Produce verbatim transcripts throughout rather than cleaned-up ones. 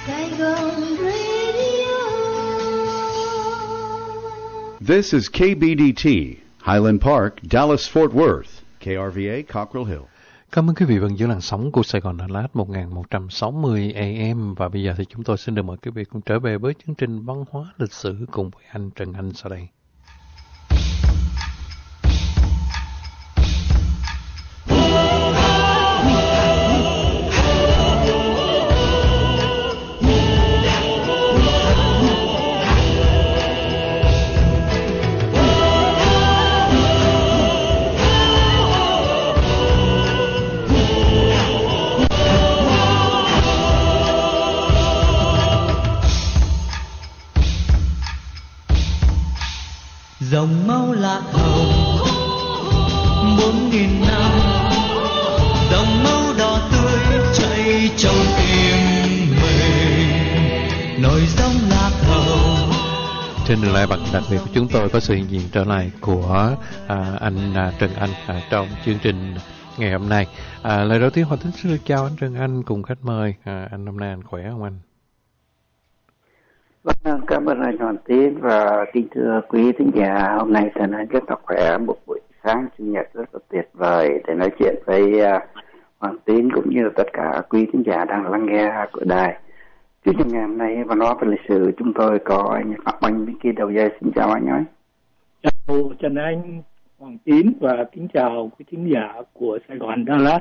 Saigon Radio. This is K B D T, Highland Park, Dallas Fort Worth, K R V A Cockrell Hill. Cảm ơn quý vị vẫn giữ làn sóng của Sài Gòn Đà Lạt một nghìn một trăm sáu mươi A M, và bây giờ thì chúng tôi xin được mời quý vị cùng trở về với chương trình văn hóa lịch sử cùng với anh Trần Anh sau đây. Dòng máu lạc hồng bốn nghìn năm, dòng máu đỏ tươi chảy trong tim mình, nổi sóng lạc hồng. Trên đường lại bằng đặc biệt của chúng tôi có sự hiện diện trở lại của à, anh à, Trần Anh à, trong chương trình ngày hôm nay. À, lời đầu tiên Hoàng Tín xin được chào anh Trần Anh cùng khách mời. À, anh hôm nay anh khỏe không anh? Vâng, cảm ơn anh Hoàng Tín và kính thưa quý thính giả. Hôm nay Trần Anh rất là khỏe, một buổi sáng chủ nhật rất là tuyệt vời để nói chuyện với uh, Hoàng Tín cũng như tất cả quý thính giả đang lắng nghe của đài. Chương trình ngày hôm nay và nói về lịch sử chúng tôi có anh Phạm Anh bên kia đầu dây. Xin chào anh ấy. Chào Trần Anh, Hoàng Tín và kính chào quý thính giả của Sài Gòn Dallas.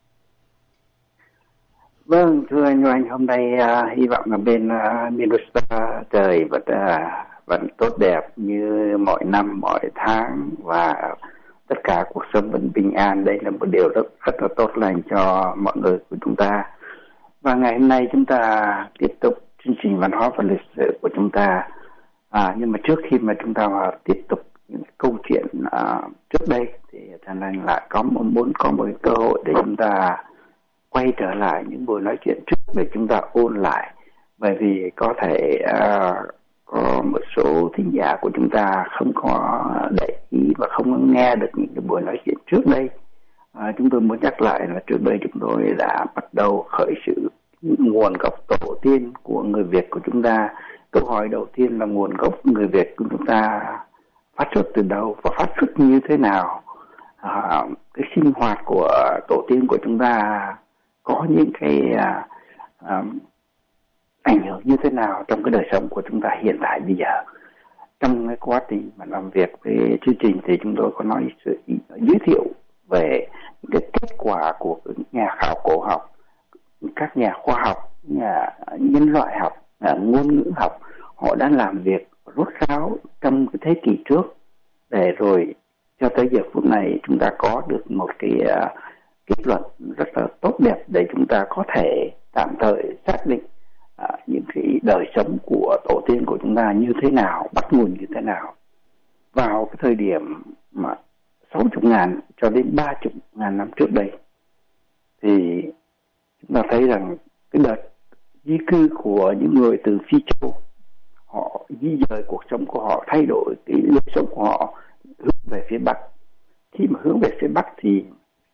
Vâng, thưa anh, anh hôm nay uh, hy vọng là bên uh, Minnesota trời vẫn uh, vẫn tốt đẹp như mọi năm mọi tháng và tất cả cuộc sống vẫn bình an. Đây là một điều rất rất là tốt lành cho mọi người của chúng ta. Và ngày hôm nay chúng ta tiếp tục chương trình văn hóa và lịch sử của chúng ta. À, nhưng mà trước khi mà chúng ta vào tiếp tục những câu chuyện uh, trước đây thì Trần Anh lại có muốn có một cơ hội để chúng ta quay trở lại những buổi nói chuyện trước để chúng ta ôn lại, bởi vì có thể uh, có một số thính giả của chúng ta không có để ý và không nghe được những cái buổi nói chuyện trước đây. Uh, chúng tôi muốn nhắc lại là trước đây chúng tôi đã bắt đầu khởi sự nguồn gốc tổ tiên của người Việt của chúng ta. Câu hỏi đầu tiên là nguồn gốc người Việt của chúng ta phát xuất từ đâu và phát xuất như thế nào? Uh, cái sinh hoạt của tổ tiên của chúng ta có những cái uh, um, ảnh hưởng như thế nào trong cái đời sống của chúng ta hiện tại bây giờ. Trong cái quá trình mà làm việc với chương trình thì chúng tôi có nói sự giới thiệu về những cái kết quả của nhà khảo cổ học, các nhà khoa học, nhà nhân loại học, nhà ngôn ngữ học, họ đã làm việc rốt ráo trong cái thế kỷ trước để rồi cho tới giờ phút này chúng ta có được một cái uh, kết luận rất là tốt đẹp để chúng ta có thể tạm thời xác định à, những cái đời sống của tổ tiên của chúng ta như thế nào, bắt nguồn như thế nào. Vào cái thời điểm mà sáu mươi ngàn cho đến ba mươi ngàn năm trước đây thì chúng ta thấy rằng cái đợt di cư của những người từ Phi Châu, họ di dời cuộc sống của họ, thay đổi cái lối sống của họ hướng về phía Bắc. Khi mà hướng về phía Bắc thì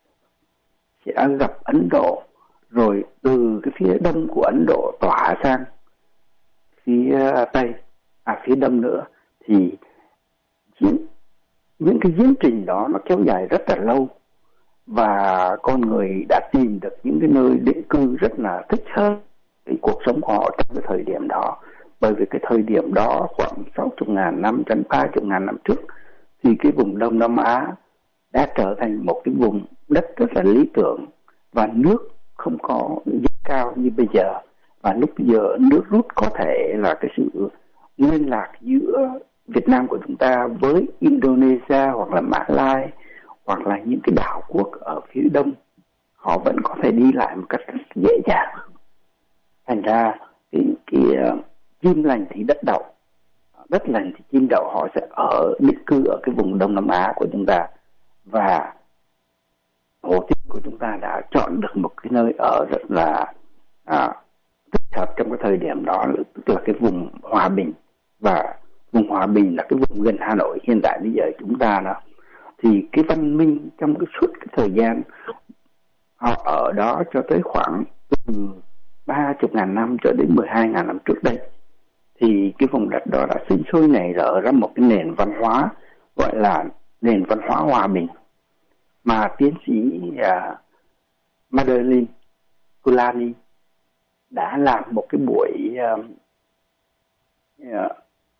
sẽ gặp Ấn Độ, rồi từ cái phía đông của Ấn Độ tỏa sang phía Tây, à phía đông nữa, thì những, những cái tiến trình đó nó kéo dài rất là lâu và con người đã tìm được những cái nơi định cư rất là thích hơn cái cuộc sống của họ trong cái thời điểm đó. Bởi vì cái thời điểm đó khoảng sáu mươi ngàn năm đến ba mươi ngàn năm trước thì cái vùng Đông Nam Á đã trở thành một cái vùng đất rất là lý tưởng và nước không có dâng cao như bây giờ, và lúc bây giờ nước rút có thể là cái sự liên lạc giữa Việt Nam của chúng ta với Indonesia hoặc là Mã Lai hoặc là những cái đảo quốc ở phía đông, họ vẫn có thể đi lại một cách rất dễ dàng. Thành ra cái, cái uh, chim lành thì đất đậu, đất lành thì chim đậu, họ sẽ ở định cư ở cái vùng Đông Nam Á của chúng ta. Và tổ tiên của chúng ta đã chọn được một cái nơi ở rất là à, thích hợp trong cái thời điểm đó, tức là cái vùng Hòa Bình. Và vùng Hòa Bình là cái vùng gần Hà Nội hiện tại bây giờ chúng ta đó. Thì cái văn minh trong cái suốt cái thời gian họ ở đó cho tới khoảng từ ba chục ngàn năm cho đến mười hai ngàn năm trước đây, thì cái vùng đất đó đã sinh sôi nảy nở ra một cái nền văn hóa gọi là nền văn hóa hòa bình, mà tiến sĩ uh, Madeline Kulani đã làm một cái buổi uh, uh,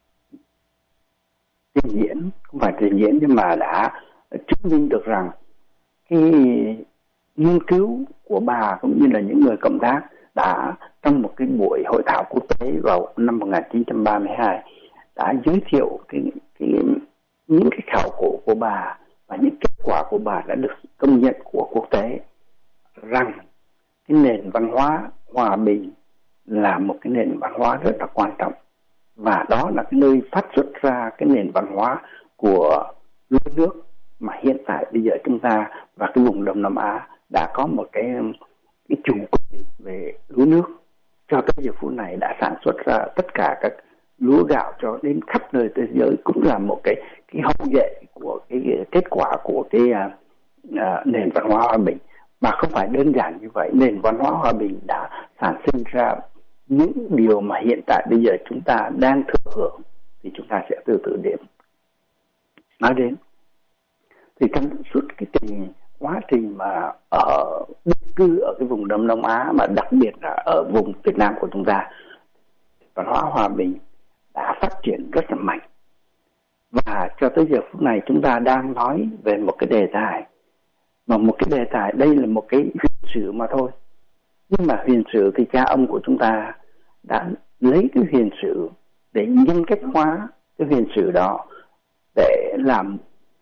trình diễn, không phải trình diễn nhưng mà đã chứng minh được rằng cái nghiên cứu của bà cũng như là những người cộng tác đã trong một cái buổi hội thảo quốc tế vào năm một nghìn chín trăm ba mươi hai đã giới thiệu cái, cái những cái khảo cổ của bà và những kết quả của bà đã được công nhận của quốc tế, rằng cái nền văn hóa hòa bình là một cái nền văn hóa rất là quan trọng, và đó là cái nơi phát xuất ra cái nền văn hóa của lúa nước mà hiện tại bây giờ chúng ta và cái vùng Đông Nam Á đã có một cái cái chủ quyền về lúa nước. Cho tới giờ phút này đã sản xuất ra tất cả các lúa gạo cho đến khắp nơi thế giới, cũng là một cái cái hậu duệ của cái, cái kết quả của cái uh, uh, nền văn hóa hòa bình. Mà không phải đơn giản như vậy, nền văn hóa hòa bình đã sản sinh ra những điều mà hiện tại bây giờ chúng ta đang thừa hưởng, thì chúng ta sẽ từ từ điểm nói đến. Thì trong suốt cái trình quá trình mà ở định cư ở cái vùng Đông Nam Á, mà đặc biệt là ở vùng Việt Nam của chúng ta, văn hóa hòa bình đã phát triển rất là mạnh. Và cho tới giờ phút này chúng ta đang nói về một cái đề tài, mà một cái đề tài đây là một cái huyền sử mà thôi. Nhưng mà huyền sử thì cha ông của chúng ta đã lấy cái huyền sử để nhân cách hóa cái huyền sử đó, để làm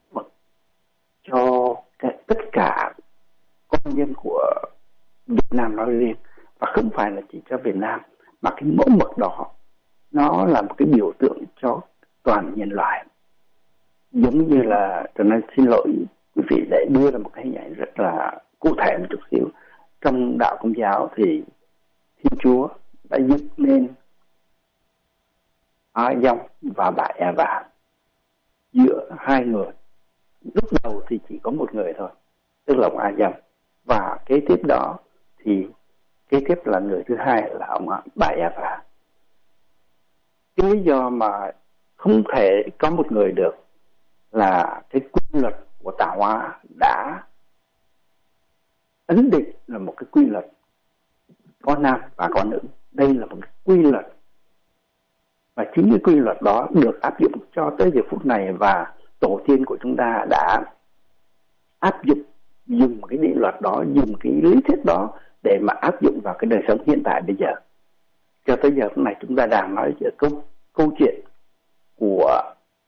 cho cái, tất cả con dân của Việt Nam nói riêng, và không phải là chỉ cho Việt Nam, mà cái mẫu mực đó nó là một cái biểu tượng cho toàn nhân loại. Giống như là, tôi nói xin lỗi quý vị để đưa ra một cái hình ảnh rất là cụ thể một chút xíu. Trong đạo Công giáo thì Thiên Chúa đã dựng nên A-dông và bà Eva giữa hai người. Lúc đầu thì chỉ có một người thôi, tức là ông A-dông, và kế tiếp đó thì kế tiếp là người thứ hai là ông bà Eva. Cái lý do mà không thể có một người được là cái quy luật của tạo hóa đã ấn định là một cái quy luật có nam và có nữ. Đây là một cái quy luật, và chính cái quy luật đó được áp dụng cho tới giờ phút này, và tổ tiên của chúng ta đã áp dụng dùng cái định luật đó, dùng cái lý thuyết đó để mà áp dụng vào cái đời sống hiện tại bây giờ. Cho tới giờ phút này chúng ta đang nói về câu, câu chuyện của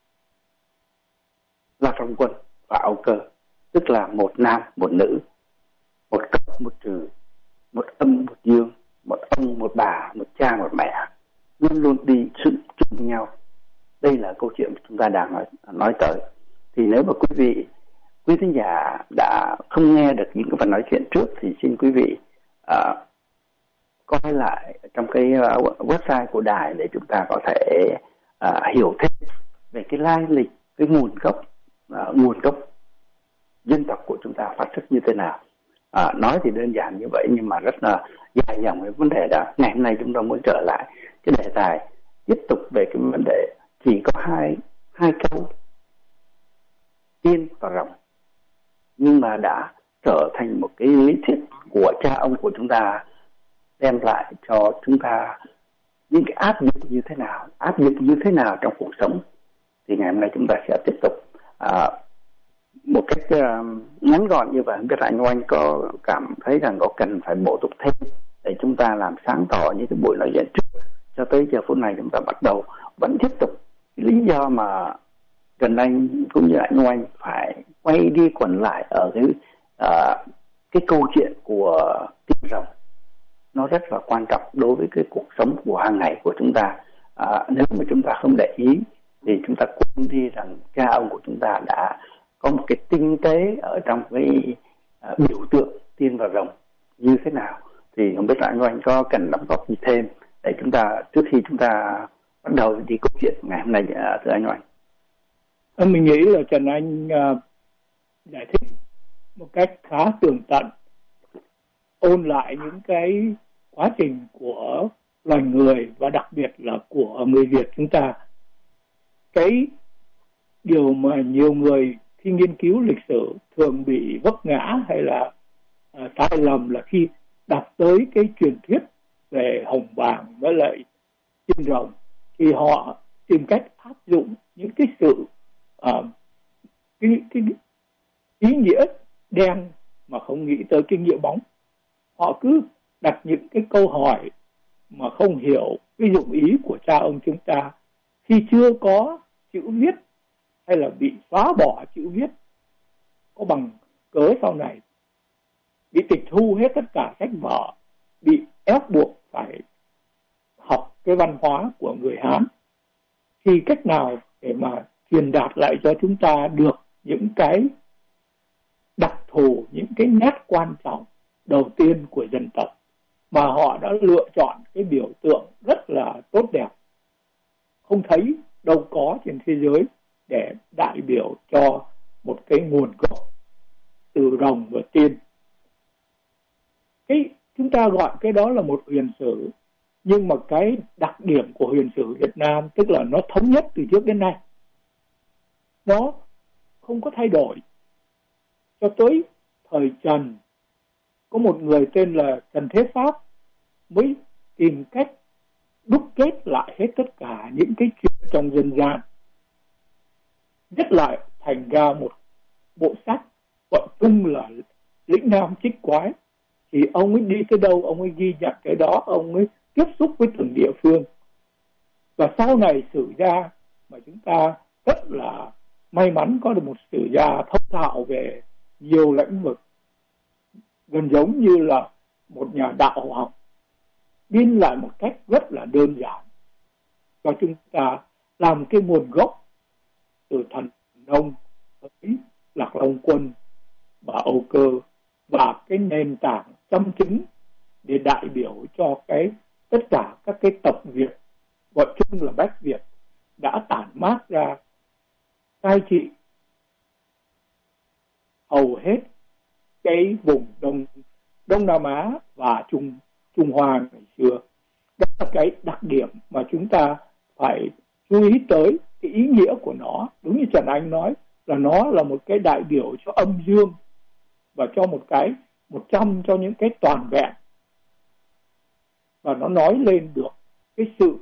La Phong Quân và Âu Cơ, tức là một nam một nữ, một cộng một trừ, một âm một dương, một ông một bà, một cha một mẹ, luôn luôn đi sự chung với nhau. Đây là câu chuyện chúng ta đang nói, nói tới. Thì nếu mà quý vị, quý thính giả đã không nghe được những cái phần nói chuyện trước, thì xin quý vị uh, coi lại trong cái uh, website của đài để chúng ta có thể uh, hiểu thêm về cái lai lịch, cái nguồn gốc, uh, nguồn gốc dân tộc của chúng ta phát xuất như thế nào. À, nói thì đơn giản như vậy nhưng mà rất là dài dòng cái vấn đề đó. Ngày hôm nay chúng ta muốn trở lại cái đề tài tiếp tục về cái vấn đề chỉ có hai hai câu tiên và rồng, nhưng mà đã trở thành một cái lý thuyết của cha ông của chúng ta, đem lại cho chúng ta những cái áp dụng như thế nào, áp dụng như thế nào trong cuộc sống. Thì ngày hôm nay chúng ta sẽ tiếp tục à, một cách uh, ngắn gọn như vậy. Không biết anh Oanh có cảm thấy rằng có cần phải bổ túc thêm để chúng ta làm sáng tỏ những cái buổi nói chuyện trước. Cho tới giờ phút này chúng ta bắt đầu vẫn tiếp tục cái lý do mà Trần Anh cũng như anh Oanh phải quay đi quẩn lại ở cái uh, cái câu chuyện của tiên rồng. Nó rất là quan trọng đối với cái cuộc sống của hàng ngày của chúng ta. Uh, nếu mà chúng ta không để ý thì chúng ta quên đi rằng cha ông của chúng ta đã có một cái tinh tế ở trong cái uh, biểu tượng tiên và rồng như thế nào. Thì không biết là anh Oanh có cần đóng góp gì thêm để chúng ta, trước khi chúng ta bắt đầu đi câu chuyện ngày hôm nay, uh, thưa anh Oanh? Mình nghĩ là Trần Anh uh, giải thích một cách khá tường tận, ôn lại những cái quá trình của loài người và đặc biệt là của người Việt chúng ta. Cái điều mà nhiều người khi nghiên cứu lịch sử thường bị vấp ngã hay là à, sai lầm là khi đặt tới cái truyền thuyết về hồng bàng với lại chim rồng, thì họ tìm cách áp dụng những cái sự uh, cái, cái ý nghĩa đen mà không nghĩ tới cái nghĩa bóng. Họ cứ đặt những cái câu hỏi mà không hiểu cái dụng ý của cha ông chúng ta khi chưa có chữ viết hay là bị xóa bỏ chữ viết, có bằng cớ sau này bị tịch thu hết tất cả sách vở, bị ép buộc phải học cái văn hóa của người Hán. Thì cách nào để mà truyền đạt lại cho chúng ta được những cái đặc thù, những cái nét quan trọng đầu tiên của dân tộc mà họ đã lựa chọn cái biểu tượng rất là tốt đẹp, không thấy đâu có trên thế giới, để đại biểu cho một cái nguồn gốc từ rồng và tiên. Cái chúng ta gọi cái đó là một huyền sử, nhưng mà cái đặc điểm của huyền sử Việt Nam tức là nó thống nhất từ trước đến nay, nó không có thay đổi. Cho tới thời Trần, có một người tên là Trần Thế Pháp mới tìm cách đúc kết lại hết tất cả những cái chuyện trong dân gian, viết lại thành ra một bộ sách gọi chung là Lĩnh Nam Trích Quái. Thì ông ấy đi tới đâu ông ấy ghi nhận cái đó, ông ấy tiếp xúc với từng địa phương. Và sau này sử gia mà chúng ta rất là may mắn có được một sử gia thông thạo về nhiều lĩnh vực, gần giống như là một nhà đạo học, biên lại một cách rất là đơn giản cho chúng ta làm cái nguồn gốc từ Thần Nông, Lạc Long Quân và Âu Cơ, và cái nền tảng châm chứng để đại biểu cho cái tất cả các cái tộc Việt, gọi chung là Bách Việt, đã tản mát ra cai trị hầu hết cái vùng Đông Đông Nam Á và Trung Trung Hoa ngày xưa. Đó là cái đặc điểm mà chúng ta phải chú ý tới cái ý nghĩa của nó. Đúng như Trần Anh nói, là nó là một cái đại biểu cho âm dương và cho một cái một trăm cho những cái toàn vẹn, và nó nói lên được cái sự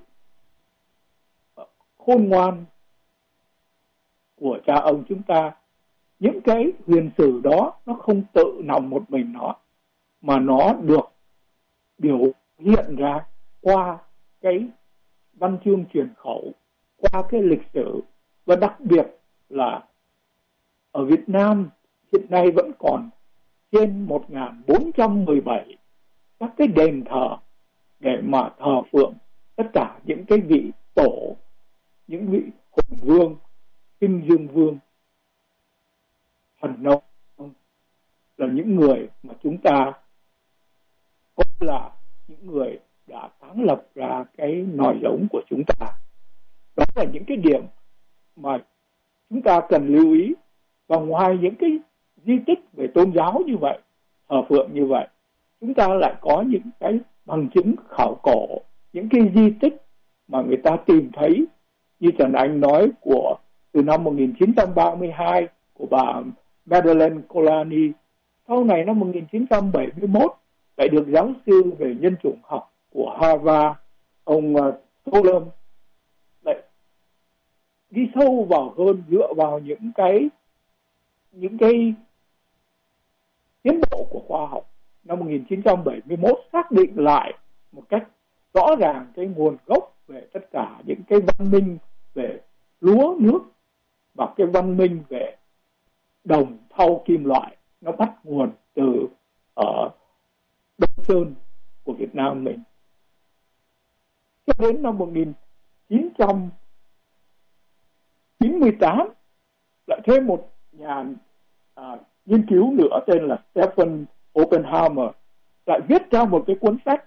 khôn ngoan của cha ông chúng ta. Những cái huyền sử đó nó không tự nằm một mình nó, mà nó được biểu hiện ra qua cái văn chương truyền khẩu, qua cái lịch sử. Và đặc biệt là ở Việt Nam hiện nay vẫn còn trên một nghìn bốn trăm mười bảy các cái đền thờ để mà thờ phượng tất cả những cái vị tổ, những vị hùng vương, kinh dương vương, Thần Nông, là những người mà chúng ta cũng là những người đã sáng lập ra cái nòi giống của chúng ta. Đó là những cái điểm mà chúng ta cần lưu ý. Và ngoài những cái di tích về tôn giáo như vậy, thờ phượng như vậy, chúng ta lại có những cái bằng chứng khảo cổ, những cái di tích mà người ta tìm thấy, như Trần Anh nói, của từ năm một nghìn chín trăm ba mươi hai của bà Madeleine Colani. Sau này năm một nghìn chín trăm bảy mươi mốt lại được giáo sư về nhân chủng học của Harvard, ông Solom, lại đi sâu vào hơn, dựa vào những cái những cái tiến bộ của khoa học. Năm một nghìn chín trăm bảy mươi mốt xác định lại một cách rõ ràng cái nguồn gốc về tất cả những cái văn minh về lúa nước và cái văn minh về đồng thau kim loại, nó bắt nguồn từ ở Đông Sơn của Việt Nam mình. Cho đến năm một nghìn chín trăm chín mươi tám lại thêm một nhà à, nghiên cứu nữa tên là Stephen Oppenheimer lại viết ra một cái cuốn sách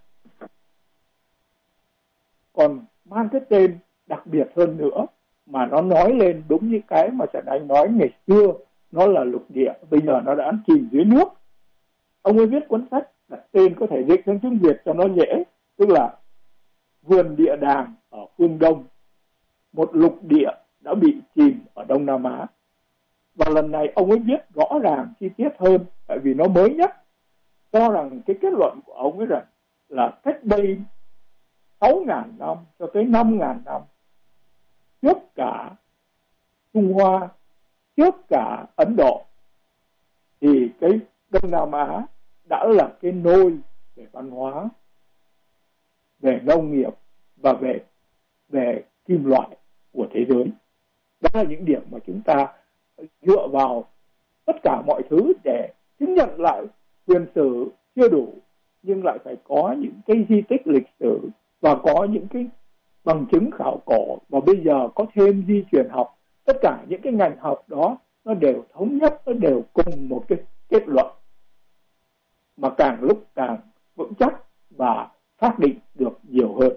còn mang cái tên đặc biệt hơn nữa, mà nó nói lên đúng như cái mà Trần Anh nói ngày xưa nó là lục địa, bây giờ nó đã chìm dưới nước. Ông ấy viết cuốn sách đặt tên có thể dịch sang tiếng Việt cho nó dễ, tức là vườn địa đàng ở phương Đông, một lục địa đã bị chìm ở Đông Nam Á. Và lần này ông ấy viết rõ ràng chi tiết hơn, tại vì nó mới nhất, cho rằng cái kết luận của ông ấy rằng là cách đây sáu ngàn năm cho tới năm ngàn năm, trước cả Trung Hoa, trước cả Ấn Độ, thì cái Đông Nam Á đã là cái nôi về văn hóa, về nông nghiệp và về về kim loại của thế giới. Đó là những điểm mà chúng ta dựa vào tất cả mọi thứ để chứng nhận lại quyền sử chưa đủ, nhưng lại phải có những cái di tích lịch sử và có những cái bằng chứng khảo cổ, và bây giờ có thêm di truyền học. Tất cả những cái ngành học đó nó đều thống nhất, nó đều cùng một cái kết luận mà càng lúc càng vững chắc và xác định được nhiều hơn.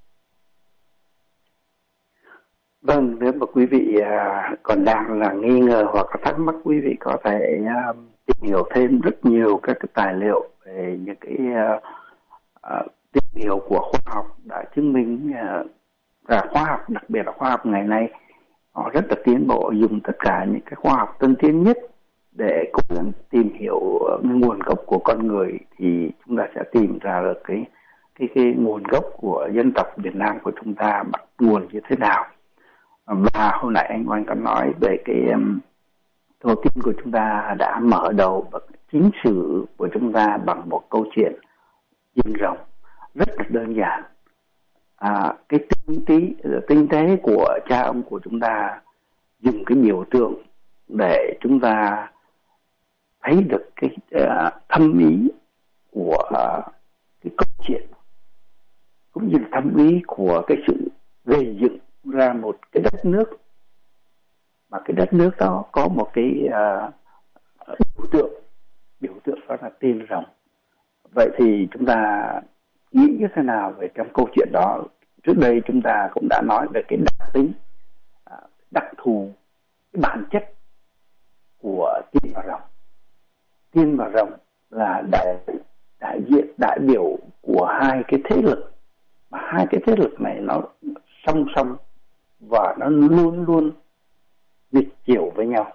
Vâng, nếu mà quý vị còn đang là nghi ngờ hoặc là thắc mắc, quý vị có thể tìm hiểu thêm rất nhiều các cái tài liệu về những cái uh, uh, tìm hiểu của khoa học đã chứng minh uh, là khoa học, đặc biệt là khoa học ngày nay, họ rất là tiến bộ, dùng tất cả những cái khoa học tân tiến nhất để cùng tìm hiểu nguồn gốc của con người, thì chúng ta sẽ tìm ra được cái cái cái nguồn gốc của dân tộc Việt Nam của chúng ta bắt nguồn như thế nào. Và hôm nãy anh Oanh có nói về cái um, tổ tiên của chúng ta đã mở đầu chính sử của chúng ta bằng một câu chuyện diên rồng rất là đơn giản. À, cái tinh tí tinh tế của cha ông của chúng ta dùng cái biểu tượng để chúng ta thấy được cái uh, thâm ý của uh, cái câu chuyện, cũng như là thâm ý của cái sự gây dựng ra một cái đất nước, mà cái đất nước đó có một cái uh, biểu tượng biểu tượng đó là tiên rồng. Vậy thì chúng ta nghĩ như thế nào về trong câu chuyện đó? Trước đây chúng ta cũng đã nói về cái đặc tính, uh, đặc thù, cái bản chất của tiên và rồng. Tiên và rồng là đại đại diện đại biểu của hai cái thế lực, mà hai cái thế lực này nó song song và nó luôn luôn nghịch chiều với nhau.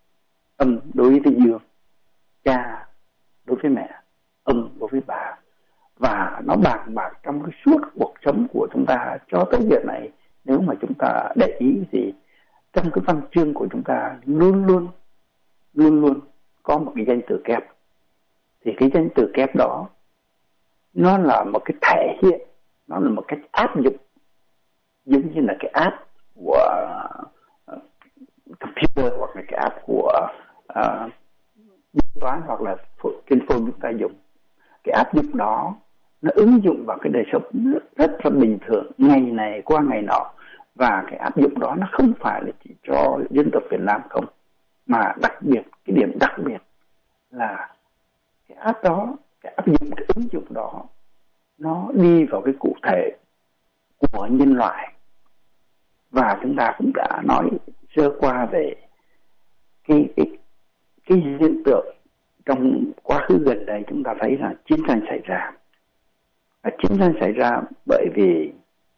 Âm đối với dương, cha đối với mẹ, âm đối với bà, và nó bàn bạc trong cái suốt cuộc sống của chúng ta cho tới hiện này. Nếu mà chúng ta để ý thì trong cái văn chương của chúng ta luôn luôn luôn luôn có một cái danh từ kép. Thì cái danh từ kép đó nó là một cái thể hiện, nó là một cách áp dụng, giống như là cái app của uh, computer hoặc là cái app của uh, điện toán hoặc là trên phone chúng ta dùng. Cái áp dụng đó nó ứng dụng vào cái đời sống rất, rất là bình thường, ngày này qua ngày nọ. Và cái áp dụng đó nó không phải là chỉ cho dân tộc Việt Nam không, mà đặc biệt, cái điểm đặc biệt là cái app đó, cái áp dụng, cái ứng dụng đó nó đi vào cái cụ thể của nhân loại. Và chúng ta cũng đã nói sơ qua về cái, cái, cái hiện tượng trong quá khứ gần đây. Chúng ta thấy là chiến tranh xảy ra. Và chiến tranh xảy ra bởi vì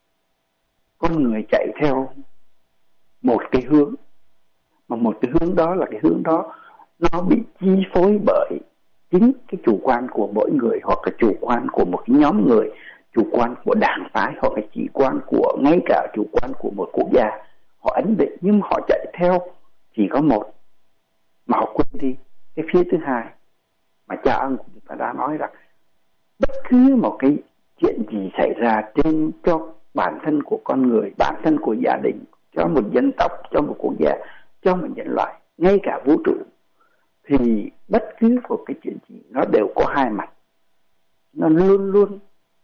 con người chạy theo một cái hướng, mà một cái hướng đó là cái hướng đó nó bị chi phối bởi chính cái chủ quan của mỗi người, hoặc là chủ quan của một cái nhóm người, chủ quan của đảng phái, hoặc là chỉ quan của ngay cả chủ quan của một quốc gia. Họ ấn định nhưng họ chạy theo chỉ có một, mà họ quên đi cái phía thứ hai. Mà cha ông của chúng ta đã nói rằng bất cứ một cái chuyện gì xảy ra trên cho bản thân của con người, bản thân của gia đình, cho một dân tộc, cho một quốc gia, cho một nhân loại, ngay cả vũ trụ, thì bất cứ một cái chuyện gì nó đều có hai mặt. Nó luôn luôn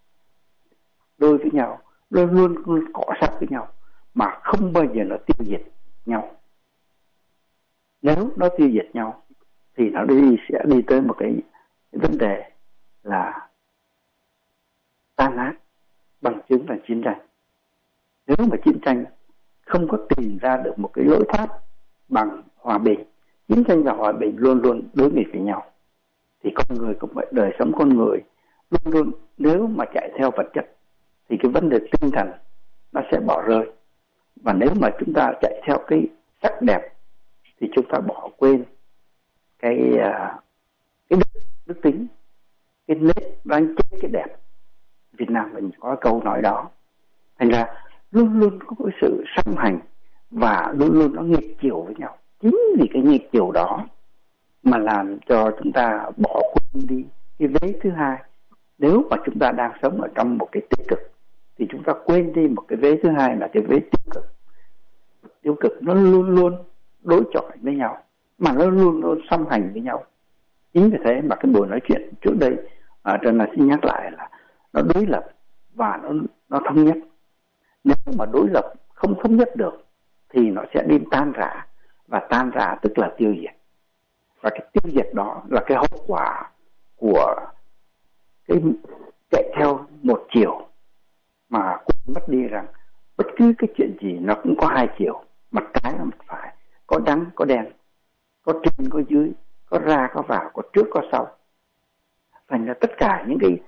đôi với nhau, luôn luôn cọ sát với nhau, mà không bao giờ nó tiêu diệt nhau. Nếu nó tiêu diệt nhau thì nó đi sẽ đi tới một cái vấn đề là tan nát, bằng chứng là chiến tranh. Nếu mà chiến tranh không có tìm ra được một cái lối thoát bằng hòa bình, chiến tranh và hòa bình luôn luôn đối nghịch với nhau. thì con người cũng vậy, đời sống con người luôn luôn nếu mà chạy theo vật chất thì cái vấn đề tinh thần nó sẽ bỏ rơi. Và nếu mà chúng ta chạy theo cái sắc đẹp thì chúng ta bỏ quên cái cái đức, đức tính, cái nết đoán chết cái đẹp. Việt Nam mình có câu nói đó. Thành ra luôn luôn có cái sự song hành và luôn luôn nó nghịch chiều với nhau. Chính vì cái nghịch chiều đó mà làm cho chúng ta bỏ quên đi cái vế thứ hai. Nếu mà chúng ta đang sống ở trong một cái tích cực thì chúng ta quên đi một cái vế thứ hai là cái vế tiêu cực. Tiêu cực nó luôn luôn đối chọi với nhau, mà nó luôn luôn song hành với nhau. Chính vì thế mà cái buổi nói chuyện trước đây à, Trần là xin nhắc lại là nó đối lập và nó, nó thống nhất. Nếu mà đối lập không thống nhất được thì nó sẽ đi tan rã, và tan rã tức là tiêu diệt. Và cái tiêu diệt đó là cái hậu quả của cái chạy theo một chiều mà quên mất đi rằng bất cứ cái chuyện gì nó cũng có hai chiều, mặt trái và mặt phải, có đắng có đen, có trên có dưới, có ra có vào, có trước có sau. Thành ra tất cả những cái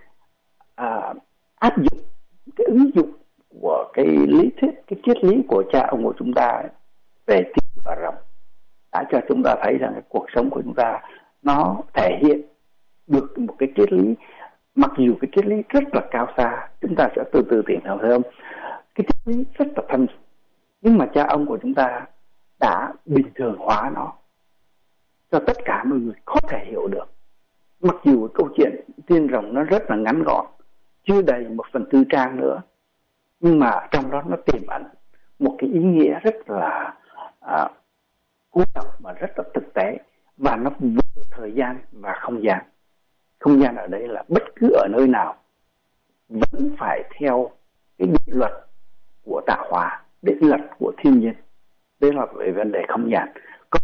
à, áp dụng, cái ứng dụng của cái lý thuyết, cái triết lý của cha ông của chúng ta về thiên và rộng đã cho chúng ta thấy rằng cái cuộc sống của chúng ta nó thể hiện được một cái triết lý, mặc dù cái triết lý rất là cao xa. Chúng ta sẽ từ từ tìm hiểu hơn. Cái triết lý rất là thâm, nhưng mà cha ông của chúng ta đã bình thường hóa nó cho tất cả mọi người có thể hiểu được. Mặc dù câu chuyện tiên rồng nó rất là ngắn gọn, chưa đầy một phần tư trang nữa, nhưng mà trong đó nó tiềm ẩn một cái ý nghĩa rất là à, cố độc mà rất là thực tế, và nó vượt thời gian và không gian. Không gian ở đây là bất cứ ở nơi nào vẫn phải theo cái định luật của tạo hóa, định luật của thiên nhiên. Đây là về vấn đề không gian. Còn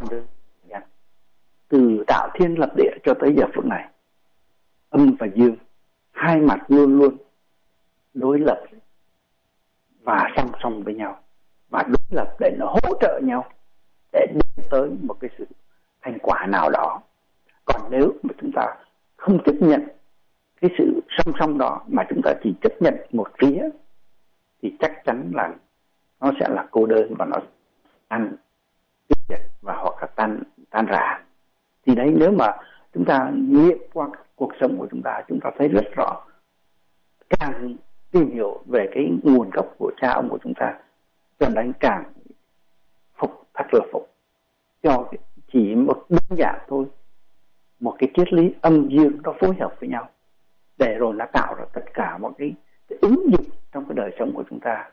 từ tạo thiên lập địa cho tới giờ phút này, âm và dương hai mặt luôn luôn đối lập và song song với nhau, và đối lập để nó hỗ trợ nhau để đi tới một cái sự thành quả nào đó. Còn nếu mà chúng ta không chấp nhận cái sự song song đó mà chúng ta chỉ chấp nhận một phía thì chắc chắn là nó sẽ là cô đơn và nó tan tiêu diệt và hoặc là tan tan rã. Thì đấy, nếu mà chúng ta nghiệm qua cuộc sống của chúng ta, chúng ta thấy rất rõ, càng tìm hiểu về cái nguồn gốc của cha ông của chúng ta, Trần Đánh càng phục, thật là phục. Cho chỉ một đơn giản thôi, một cái triết lý âm dương nó phối hợp với nhau, để rồi nó tạo ra tất cả một cái, cái ứng dụng trong cái đời sống của chúng ta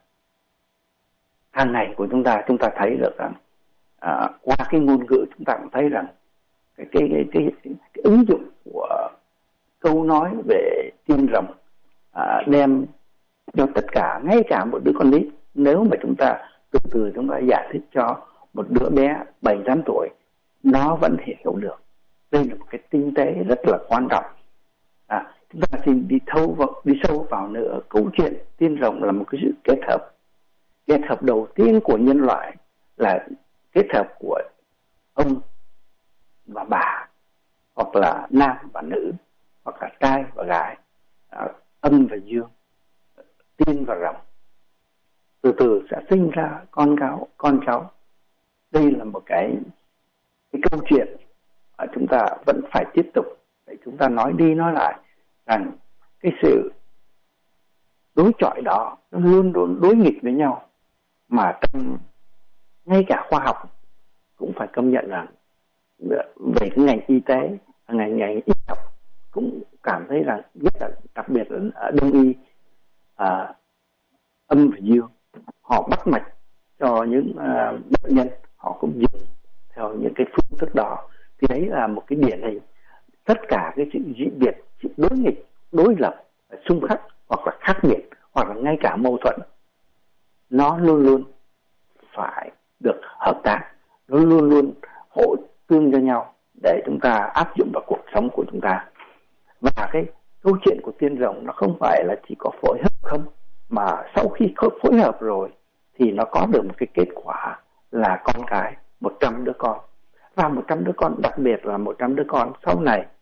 hàng ngày của chúng ta. Chúng ta thấy được rằng à, qua cái ngôn ngữ chúng ta cũng thấy rằng cái cái cái cái, cái, cái ứng dụng của câu nói về tiên rồng à, đem cho tất cả, ngay cả một đứa con nít, nếu mà chúng ta từ từ chúng ta giải thích cho một đứa bé bảy tám tuổi, nó vẫn hiểu được. Đây là một cái tinh tế rất là quan trọng. À, chúng ta xin đi thâu vào, đi sâu vào nữa. Câu chuyện tiên rồng là một cái sự kết hợp. Kết hợp đầu tiên của nhân loại là kết hợp của ông và bà, hoặc là nam và nữ, hoặc là trai và gái, à, âm và dương, tiên và rồng. Từ từ sẽ sinh ra con cháu, con cháu. Đây là một cái, cái câu chuyện mà chúng ta vẫn phải tiếp tục để chúng ta nói đi nói lại rằng cái sự đối chọi đó nó luôn luôn đối nghịch với nhau. Mà trong ngay cả khoa học cũng phải công nhận rằng về cái ngành y tế, ngành ngành y học cũng cảm thấy rằng rất là đặc biệt ở Đông y, à, âm và dương, họ bắt mạch cho những à, bệnh nhân, họ cũng dùng theo những cái phương thức đó. Thì đấy là một cái điển hình. Tất cả cái sự dị biệt, sự đối nghịch, đối lập, xung khắc hoặc là khác biệt, hoặc là ngay cả mâu thuẫn, nó luôn luôn phải được hợp tác, nó luôn luôn hỗ tương cho nhau để chúng ta áp dụng vào cuộc sống của chúng ta. Và cái câu chuyện của tiên rồng nó không phải là chỉ có phối hợp không, mà sau khi có phối hợp rồi thì nó có được một cái kết quả là con cái, một trăm đứa con. Và một trăm đứa con, đặc biệt là một trăm đứa con sau này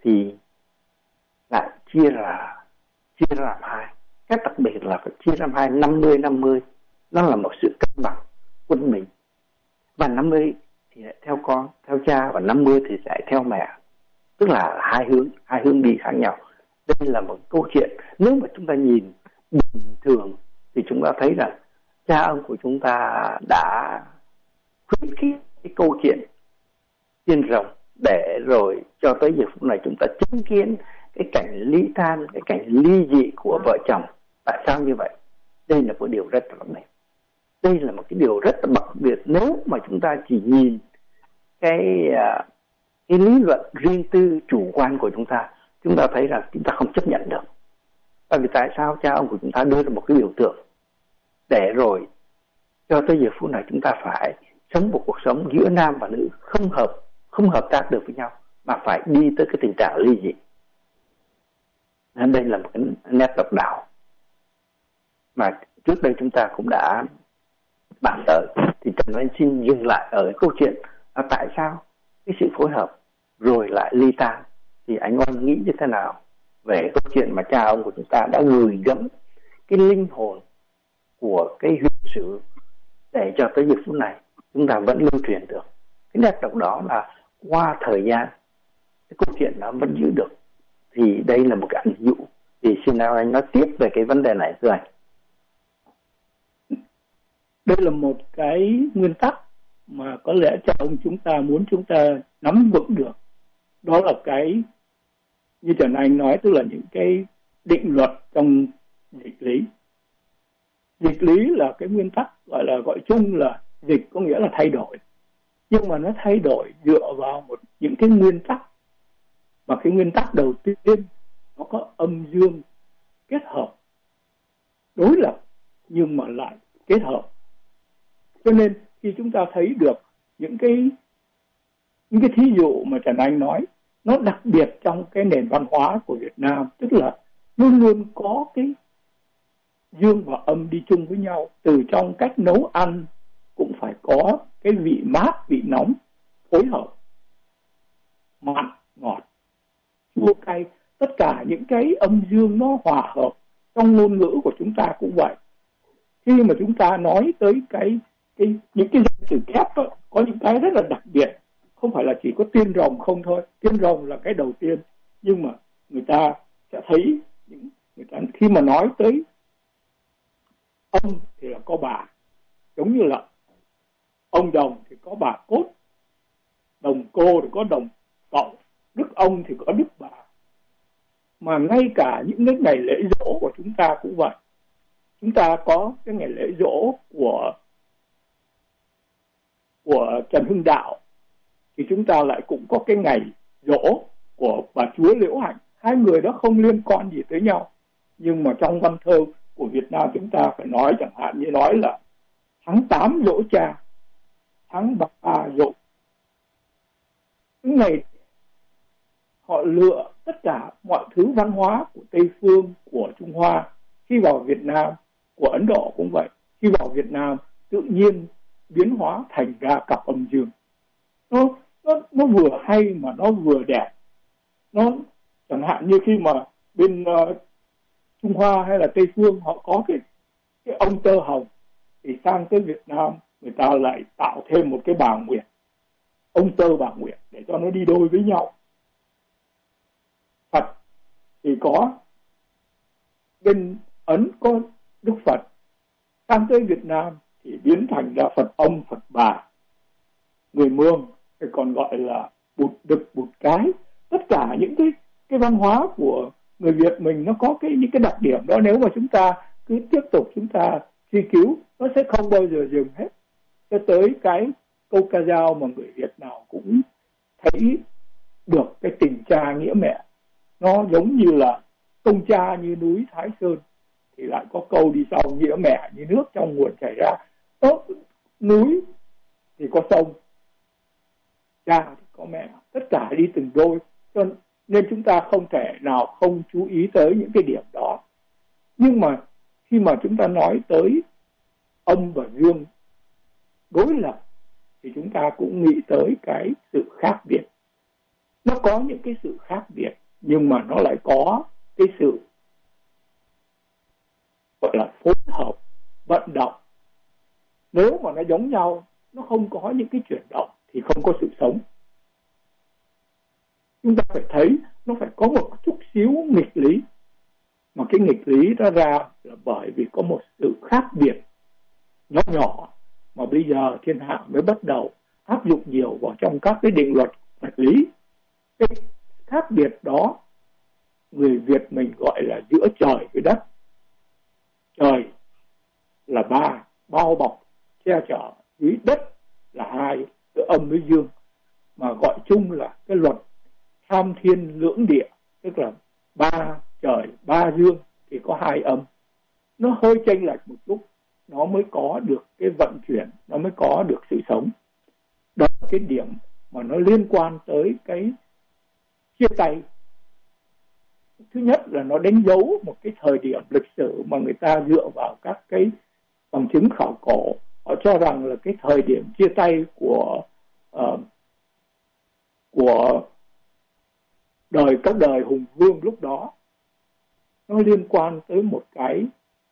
thì lại chia ra chia ra làm hai. Cái đặc biệt là phải chia ra làm hai, năm mươi năm mươi. Nó là một sự cân bằng quân bình. Và năm mươi thì lại theo con, theo cha, và năm mươi thì lại theo mẹ. Tức là hai hướng, hai hướng đi khác nhau. Đây là một câu chuyện, nếu mà chúng ta nhìn bình thường thì chúng ta thấy rằng cha ông của chúng ta đã khuyến khích cái câu chuyện chiên rồng, để rồi cho tới giờ phút này chúng ta chứng kiến cái cảnh ly tan, cái cảnh ly dị của vợ chồng. Tại sao như vậy? Đây là một điều rất là đặc biệt. Đây là một cái điều rất là đặc biệt nếu mà chúng ta chỉ nhìn cái cái lý luận riêng tư chủ quan của chúng ta, chúng ta thấy rằng chúng ta không chấp nhận được. Bởi vì tại sao cha ông của chúng ta đưa ra một cái biểu tượng để rồi cho tới giờ phút này chúng ta phải sống một cuộc sống giữa nam và nữ không hợp, không hợp tác được với nhau, mà phải đi tới cái tình trạng ly dị. Nên đây là một cái nét độc đáo mà trước đây chúng ta cũng đã bàn tới. Thì Trần Anh xin dừng lại ở cái câu chuyện là tại sao cái sự phối hợp rồi lại ly tan. Thì anh Oanh nghĩ như thế nào về câu chuyện mà cha ông của chúng ta đã gửi gắm cái linh hồn của cái huyền sử để cho tới giờ phút này chúng ta vẫn lưu truyền được. Cái nét độc đó là qua thời gian cái câu chuyện nó vẫn giữ được. Thì đây là một cái ẩn dụ. Thì xin anh nói tiếp về cái vấn đề này thưa anh. Đây là một cái nguyên tắc mà có lẽ cha ông chúng ta muốn chúng ta nắm vững được. Đó là cái, như Trần Anh nói, tức là những cái định luật trong dịch lý. Dịch lý là cái nguyên tắc gọi là gọi chung là dịch, có nghĩa là thay đổi. Nhưng mà nó thay đổi dựa vào một những cái nguyên tắc. Mà cái nguyên tắc đầu tiên nó có âm dương kết hợp, đối lập nhưng mà lại kết hợp. Cho nên khi chúng ta thấy được những cái những cái thí dụ mà Trần Anh nói, nó đặc biệt trong cái nền văn hóa của Việt Nam, tức là luôn luôn có cái dương và âm đi chung với nhau. Từ trong cách nấu ăn cũng phải có cái vị mát, vị nóng phối hợp, mặn, ngọt, chua, cay, tất cả những cái âm dương nó hòa hợp. Trong ngôn ngữ của chúng ta cũng vậy. Khi mà chúng ta nói tới cái cái những cái danh từ kép đó, có những cái rất là đặc biệt, không phải là chỉ có tiên rồng không thôi. Tiên rồng là cái đầu tiên, nhưng mà người ta sẽ thấy những người ta khi mà nói tới ông thì là có bà, giống như là ông đồng thì có bà cốt, đồng cô thì có đồng cậu, đức ông thì có đức bà. Mà ngay cả những cái ngày lễ giỗ của chúng ta cũng vậy. Chúng ta có cái ngày lễ giỗ của của Trần Hưng Đạo, thì chúng ta lại cũng có cái ngày giỗ của bà chúa Liễu Hạnh. Hai người đó không liên quan gì tới nhau, nhưng mà trong văn thơ của Việt Nam chúng ta phải nói, chẳng hạn như nói là tháng tám giỗ cha, tháng ba giỗ. Cái ngày họ lựa tất cả mọi thứ văn hóa của Tây Phương, của Trung Hoa khi vào Việt Nam, của Ấn Độ cũng vậy. Khi vào Việt Nam tự nhiên biến hóa thành ra cặp âm dương. Nó, nó, nó vừa hay mà nó vừa đẹp. Nó chẳng hạn như khi mà bên uh, Trung Hoa hay là Tây Phương họ có cái, cái ông tơ hồng, thì sang tới Việt Nam người ta lại tạo thêm một cái bà nguyệt, ông tơ bà nguyệt, để cho nó đi đôi với nhau. Phật thì có, bên Ấn có Đức Phật, sang tới Việt Nam thì biến thành ra Phật ông, Phật bà. Người Mường thì còn gọi là Bụt Đực, Bụt Cái. Tất cả những cái cái văn hóa của người Việt mình nó có cái những cái đặc điểm đó. Nếu mà chúng ta cứ tiếp tục chúng ta truy cứu, nó sẽ không bao giờ dừng hết. Cho tới cái câu ca dao mà người Việt nào cũng thấy được cái tình cha nghĩa mẹ. Nó giống như là công cha như núi Thái Sơn, thì lại có câu đi sau, nghĩa mẹ như nước trong nguồn chảy ra. Tốt, núi thì có sông, cha thì có mẹ, tất cả đi từng đôi. Cho nên chúng ta không thể nào không chú ý tới những cái điểm đó. Nhưng mà khi mà chúng ta nói tới âm và dương đối lập, thì chúng ta cũng nghĩ tới cái sự khác biệt. nó có những cái sự khác biệt, nhưng mà nó lại có cái sự gọi là phối hợp, vận động. Nếu mà nó giống nhau, nó không có những cái chuyển động thì không có sự sống. Chúng ta phải thấy nó phải có một chút xíu nghịch lý, mà cái nghịch lý đó ra là bởi vì có một sự khác biệt nhỏ nhỏ mà bây giờ thiên hạ mới bắt đầu áp dụng nhiều vào trong các cái định luật vật lý. Cái khác biệt đó người Việt mình gọi là giữa trời với đất. Trời là ba, bao bọc, che chở, dưới đất là hai, giữa âm với dương, mà gọi chung là cái luật tham thiên lưỡng địa, tức là ba trời, ba dương thì có hai âm. Nó hơi chênh lệch một chút, nó mới có được cái vận chuyển, nó mới có được sự sống. Đó là cái điểm mà nó liên quan tới cái chia tay. Thứ nhất là nó đánh dấu một cái thời điểm lịch sử mà người ta dựa vào các cái bằng chứng khảo cổ. Họ cho rằng là cái thời điểm chia tay của uh, của đời các đời hùng vương lúc đó nó liên quan tới một cái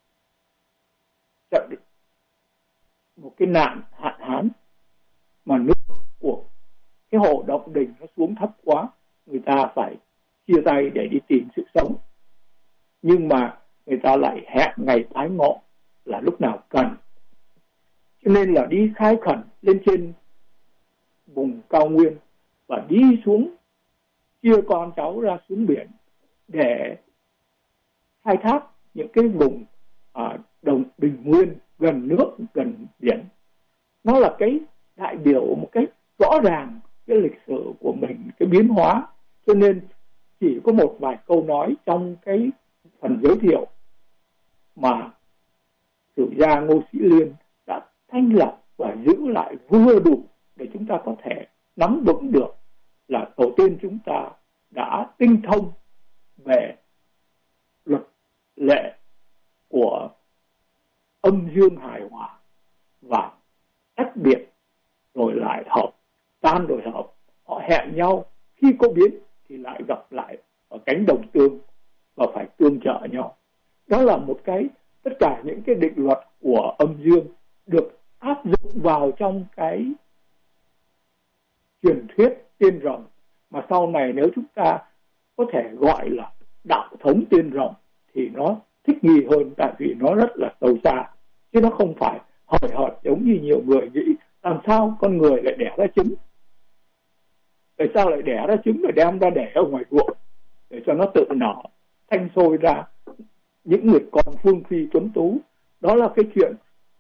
trận một cái nạn hạn hán mà nước của cái hồ Động Đình nó xuống thấp quá, người ta phải chia tay để đi tìm sự sống. Nhưng mà người ta lại hẹn ngày tái ngộ là lúc nào cần. Cho nên là đi khai khẩn lên trên vùng cao nguyên và đi xuống, chia con cháu ra xuống biển để khai thác những cái vùng à, đồng bình nguyên gần nước, gần biển. Nó là cái đại biểu một cách rõ ràng cái lịch sử của mình, cái biến hóa. Cho nên chỉ có một vài câu nói trong cái phần giới thiệu mà sử gia Ngô Sĩ Liên đã thanh lọc và giữ lại vừa đủ để chúng ta có thể nắm vững được là tổ tiên chúng ta đã tinh thông về luật lệ của âm dương hài hòa và tách biệt rồi lại hợp, tan rồi hợp. Họ hẹn nhau khi có biến thì lại gặp lại ở cánh đồng tương và phải tương trợ nhau. Đó là một cái, tất cả những cái định luật của âm dương được áp dụng vào trong cái truyền thuyết tiên rồng, mà sau này nếu chúng ta có thể gọi là đạo thống tiên rồng thì nó thích nghi hơn, tại vì nó rất là sâu xa, chứ nó không phải hời hợt giống như nhiều người nghĩ làm sao con người lại đẻ ra trứng, tại sao lại đẻ ra trứng rồi đem ra đẻ ở ngoài ruộng để cho nó tự nở thanh sôi ra những người con phương phi tuấn tú. Đó là cái chuyện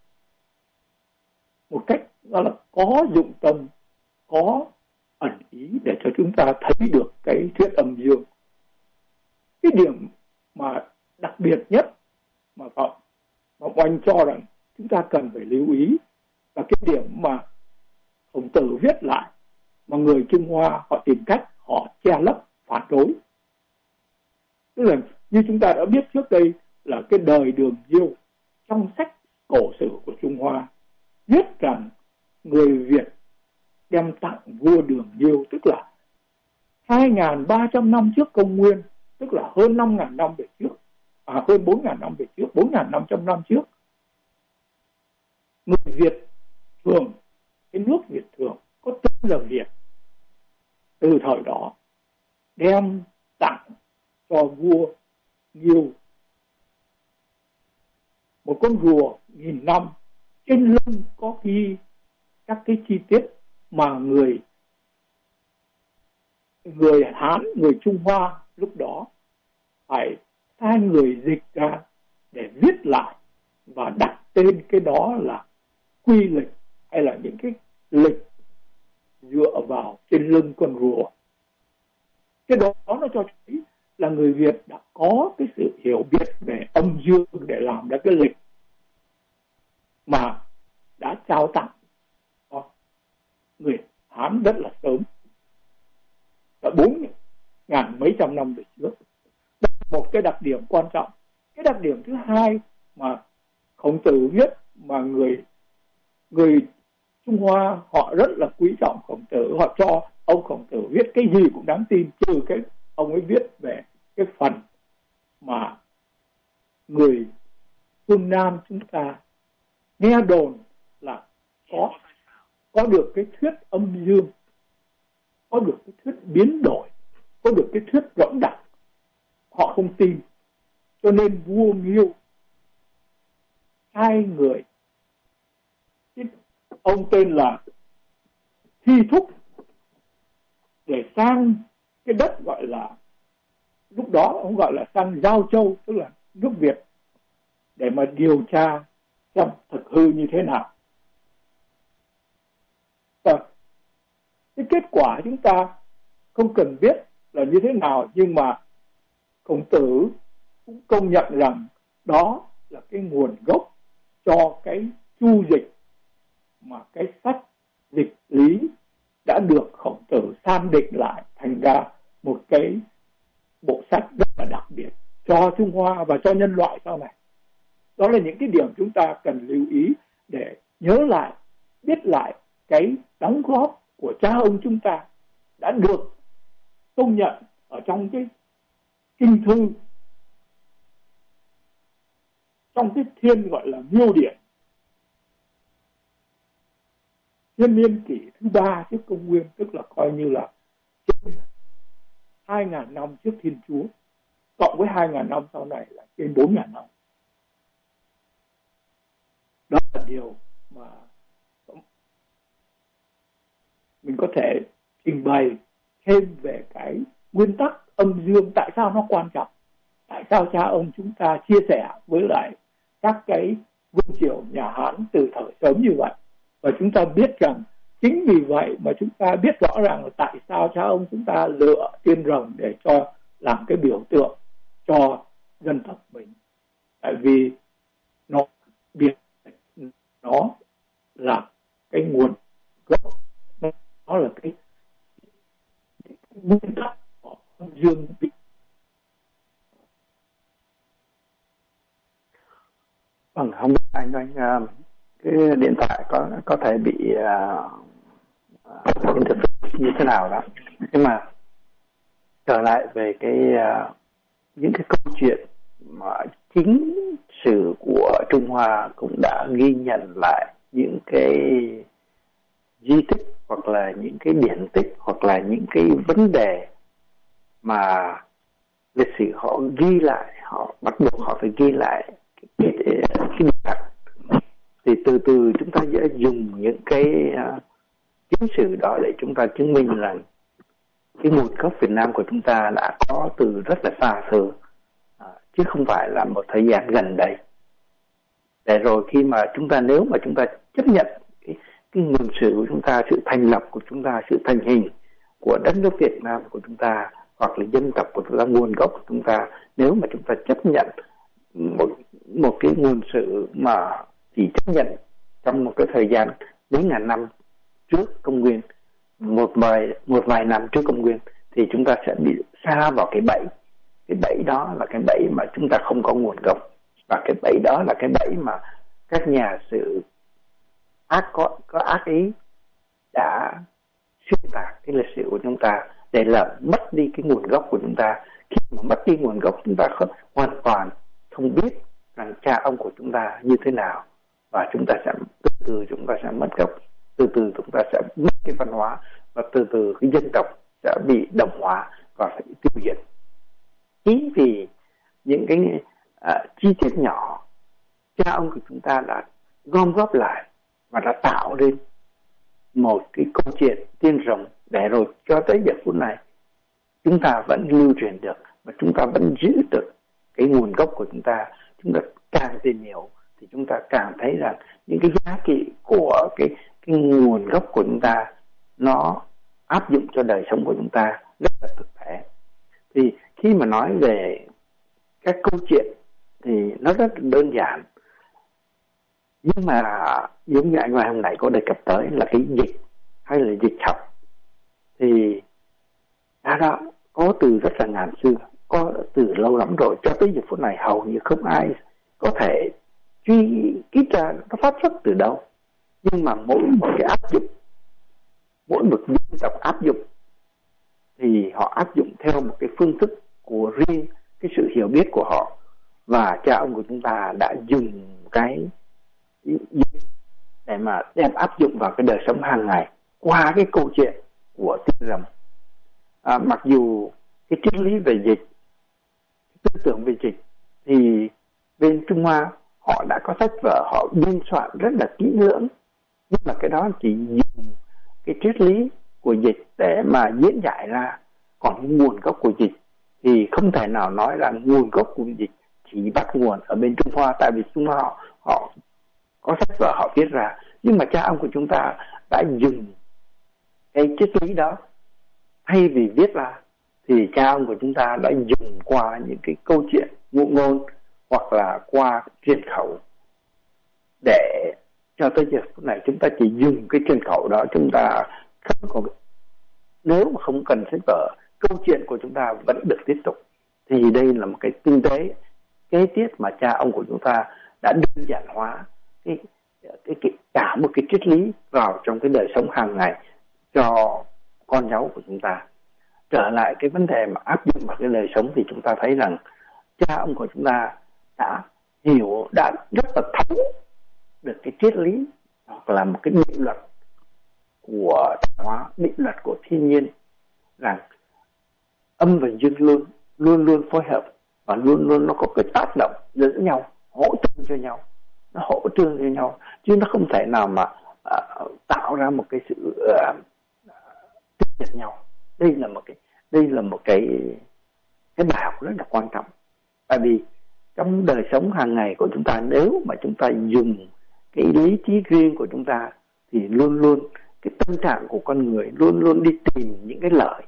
một cách đó là có dụng tâm, có ẩn ý để cho chúng ta thấy được cái thuyết âm dương. Cái điểm mà đặc biệt nhất mà Phạm Phạm Oanh cho rằng chúng ta cần phải lưu ý là cái điểm mà Khổng Tử viết lại mà người Trung Hoa họ tìm cách họ che lấp, phản đối. Tức là như chúng ta đã biết trước đây là cái đời Đường Diêu trong sách cổ sử của Trung Hoa viết rằng người Việt đem tặng vua Đường Diêu, tức là hai nghìn ba trăm năm trước công nguyên, tức là hơn năm nghìn năm về trước, à hơn bốn nghìn năm về trước, bốn nghìn năm trăm năm trước. Người Việt thường, cái nước Việt thường có tên là Việt, từ thời đó đem tặng cho vua Nghiêu một con rùa nghìn năm, trên lưng có ghi các cái chi tiết mà người người Hán, người Trung Hoa lúc đó phải sai người dịch ra để viết lại và đặt tên cái đó là quy lịch hay là những cái lịch dựa vào trên lưng con rùa. Cái đó nó cho thấy là người Việt đã có cái sự hiểu biết về âm dương để làm ra cái lịch mà đã trao tặng cho người Hán rất là sớm, đã bốn ngàn mấy trăm năm về trước. Đó là một cái đặc điểm quan trọng. Cái đặc điểm thứ hai mà Khổng Tử viết mà người người Trung Hoa họ rất là quý trọng Khổng Tử, họ cho ông Khổng Tử viết cái gì cũng đáng tin, trừ cái ông ấy viết về cái phần mà người phương Nam chúng ta nghe đồn là có có được cái thuyết âm dương, có được cái thuyết biến đổi, có được cái thuyết rỗng đặc. Họ không tin, cho nên vua Nghiêu hai người, ông tên là Thi Thúc, để sang cái đất gọi là, lúc đó ông gọi là sang Giao Châu, tức là nước Việt, để mà điều tra xem thực hư như thế nào. Và cái kết quả chúng ta không cần biết là như thế nào, nhưng mà Khổng Tử cũng công nhận rằng đó là cái nguồn gốc cho cái chu dịch mà cái sách Dịch Lý đã được Khổng Tử san định lại thành ra một cái bộ sách rất là đặc biệt cho Trung Hoa và cho nhân loại sau này. Đó là những cái điểm chúng ta cần lưu ý để nhớ lại, biết lại cái đóng góp của cha ông chúng ta đã được công nhận ở trong cái kinh thư, trong cái thiên gọi là Miêu Điển, thiên niên kỷ thứ ba trước công nguyên, tức là coi như là trên hai ngàn năm trước Thiên Chúa, cộng với hai ngàn năm sau này là trên bốn ngàn năm. Đó là điều mà mình có thể trình bày thêm về cái nguyên tắc âm dương, tại sao nó quan trọng, tại sao cha ông chúng ta chia sẻ với lại các cái vương triều nhà Hán từ thời sớm như vậy. Và chúng ta biết rằng chính vì vậy mà chúng ta biết rõ ràng là tại sao cha ông chúng ta lựa tiên rồng để cho làm cái biểu tượng cho dân tộc mình. Tại vì nó biết nó là cái nguồn gốc, nó là cái nguyên tắc của âm dương. Vâng, không biết anh anh cái điện thoại có có thể bị uh, interference như thế nào đó, nhưng mà trở lại về cái uh, những cái câu chuyện mà chính sử của Trung Hoa cũng đã ghi nhận lại những cái di tích hoặc là những cái điển tích hoặc là những cái vấn đề mà lịch sử họ ghi lại, họ bắt buộc họ phải ghi lại cái cái, cái điều thật. Thì từ từ chúng ta sẽ dùng những cái uh, chính sử đó để chúng ta chứng minh rằng cái nguồn gốc Việt Nam của chúng ta đã có từ rất là xa xưa, à, chứ không phải là một thời gian gần đây. Để rồi khi mà chúng ta, nếu mà chúng ta chấp nhận cái, cái nguồn sử của chúng ta, sự thành lập của chúng ta, sự thành hình của đất nước Việt Nam của chúng ta, hoặc là dân tộc của chúng ta, nguồn gốc của chúng ta, nếu mà chúng ta chấp nhận một, một cái nguồn sử mà chỉ chấp nhận trong một cái thời gian mấy ngàn năm trước công nguyên, một vài một vài năm trước công nguyên, thì chúng ta sẽ bị sa vào cái bẫy. Cái bẫy đó là cái bẫy mà chúng ta không có nguồn gốc, và cái bẫy đó là cái bẫy mà các nhà sử ác có có ác ý đã xuyên tạc cái lịch sử của chúng ta để làm mất đi cái nguồn gốc của chúng ta. Khi mà mất đi nguồn gốc, chúng ta không, hoàn toàn không biết rằng cha ông của chúng ta như thế nào, và chúng ta sẽ từ từ chúng ta sẽ mất gốc, từ từ chúng ta sẽ mất cái văn hóa, và từ từ cái dân tộc sẽ bị đồng hóa và phải tiêu diệt. Chính vì những cái uh, chi tiết nhỏ cha ông của chúng ta đã gom góp lại và đã tạo nên một cái câu chuyện tiên rồng, để rồi cho tới giờ phút này chúng ta vẫn lưu truyền được và chúng ta vẫn giữ được cái nguồn gốc của chúng ta. Chúng ta càng tìm hiểu thì chúng ta càng thấy rằng những cái giá trị của cái, cái nguồn gốc của chúng ta nó áp dụng cho đời sống của chúng ta rất là thực tế. Thì khi mà nói về các câu chuyện thì nó rất đơn giản, nhưng mà giống như anh Hoài hôm nãy có đề cập tới là cái dịch hay là dịch học, thì đã đó có từ rất là ngàn xưa, có từ lâu lắm rồi, cho tới giờ phút này hầu như không ai có thể truy kích ra nó phát xuất từ đâu. Nhưng mà mỗi một cái áp dụng, mỗi một dân tộc áp dụng thì họ áp dụng theo một cái phương thức của riêng cái sự hiểu biết của họ, và cha ông của chúng ta đã dùng cái dịch để mà đem áp dụng vào cái đời sống hàng ngày qua cái câu chuyện của tiên rồng. À, mặc dù cái triết lý về dịch, tư tưởng về dịch thì bên Trung Hoa họ đã có sách vở, họ biên soạn rất là kỹ lưỡng, nhưng mà cái đó chỉ dùng cái triết lý của dịch để mà diễn giải ra, còn nguồn gốc của dịch thì không thể nào nói là nguồn gốc của dịch chỉ bắt nguồn ở bên Trung Hoa, tại vì Trung Hoa họ, họ có sách vở họ viết ra, nhưng mà cha ông của chúng ta đã dùng cái triết lý đó, thay vì viết ra thì cha ông của chúng ta đã dùng qua những cái câu chuyện ngụ ngôn hoặc là qua truyền khẩu, để cho tới giờ phút này chúng ta chỉ dùng cái truyền khẩu đó, chúng ta không có, nếu mà không cần sách vở, câu chuyện của chúng ta vẫn được tiếp tục. Thì đây là một cái tinh tế kế tiếp mà cha ông của chúng ta đã đơn giản hóa cái, cái, cái cả một cái triết lý vào trong cái đời sống hàng ngày cho con cháu của chúng ta. Trở lại cái vấn đề mà áp dụng vào cái đời sống thì chúng ta thấy rằng cha ông của chúng ta đã hiểu, đã rất là thấu được cái triết lý hoặc là một cái định luật của tạo hóa, định luật của thiên nhiên, rằng âm và dương luôn luôn luôn phối hợp và luôn luôn nó có cái tác động lẫn nhau, hỗ trợ cho nhau, nó hỗ trợ cho nhau, chứ nó không thể nào mà uh, tạo ra một cái sự uh, tiêu diệt nhau. Đây là một cái đây là một cái cái bài học rất là quan trọng, tại vì trong đời sống hàng ngày của chúng ta, nếu mà chúng ta dùng cái lý trí riêng của chúng ta thì luôn luôn cái tâm trạng của con người luôn luôn đi tìm những cái lợi.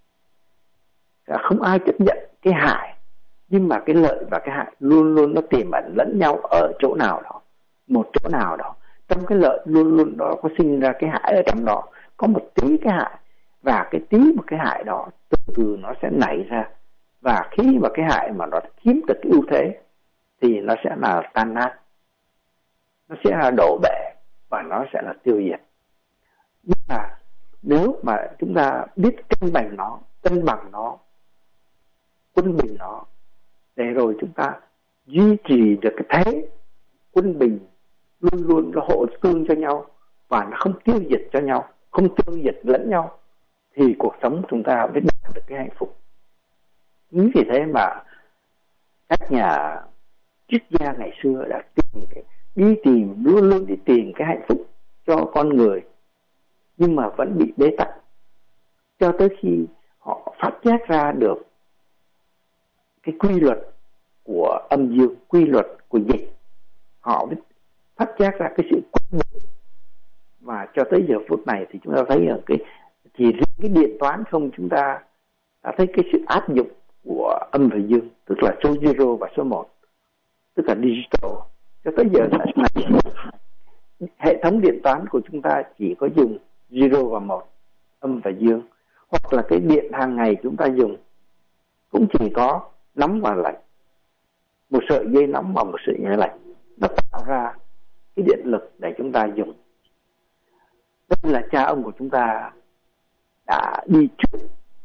Không ai chấp nhận cái hại, nhưng mà cái lợi và cái hại luôn luôn nó tiềm ẩn lẫn nhau ở chỗ nào đó, một chỗ nào đó. Trong cái lợi luôn luôn đó có sinh ra cái hại ở trong đó, có một tí cái hại, và cái tí một cái hại đó từ từ nó sẽ nảy ra, và khi mà cái hại mà nó chiếm được cái ưu thế thì nó sẽ là tan nát, nó sẽ là đổ bể và nó sẽ là tiêu diệt. Nhưng mà nếu mà chúng ta biết cân bằng nó, cân bằng nó, quân bình nó, để rồi chúng ta duy trì được cái thế quân bình luôn luôn nó hỗ tương cho nhau và nó không tiêu diệt cho nhau, không tiêu diệt lẫn nhau, thì cuộc sống chúng ta mới đạt được cái hạnh phúc. Chính vì thế mà các nhà triết gia ngày xưa đã tìm cái, đi tìm luôn luôn đi tìm cái hạnh phúc cho con người, nhưng mà vẫn bị bế tắc, cho tới khi họ phát giác ra được cái quy luật của âm dương, quy luật của dịch, họ mới phát giác ra cái sự quân bình. Và cho tới giờ phút này thì chúng ta thấy ở cái chỉ riêng cái điện toán không, chúng ta đã thấy cái sự áp dụng của âm và dương, tức là số zero và số một, tức là digital. Cho tới giờ này, hệ thống điện toán của chúng ta chỉ có dùng zero và một, âm và dương, hoặc là cái điện hàng ngày chúng ta dùng cũng chỉ có nóng và lạnh, một sợi dây nóng và một sợi dây lạnh, nó tạo ra cái điện lực để chúng ta dùng. Đây là cha ông của chúng ta đã đi trước,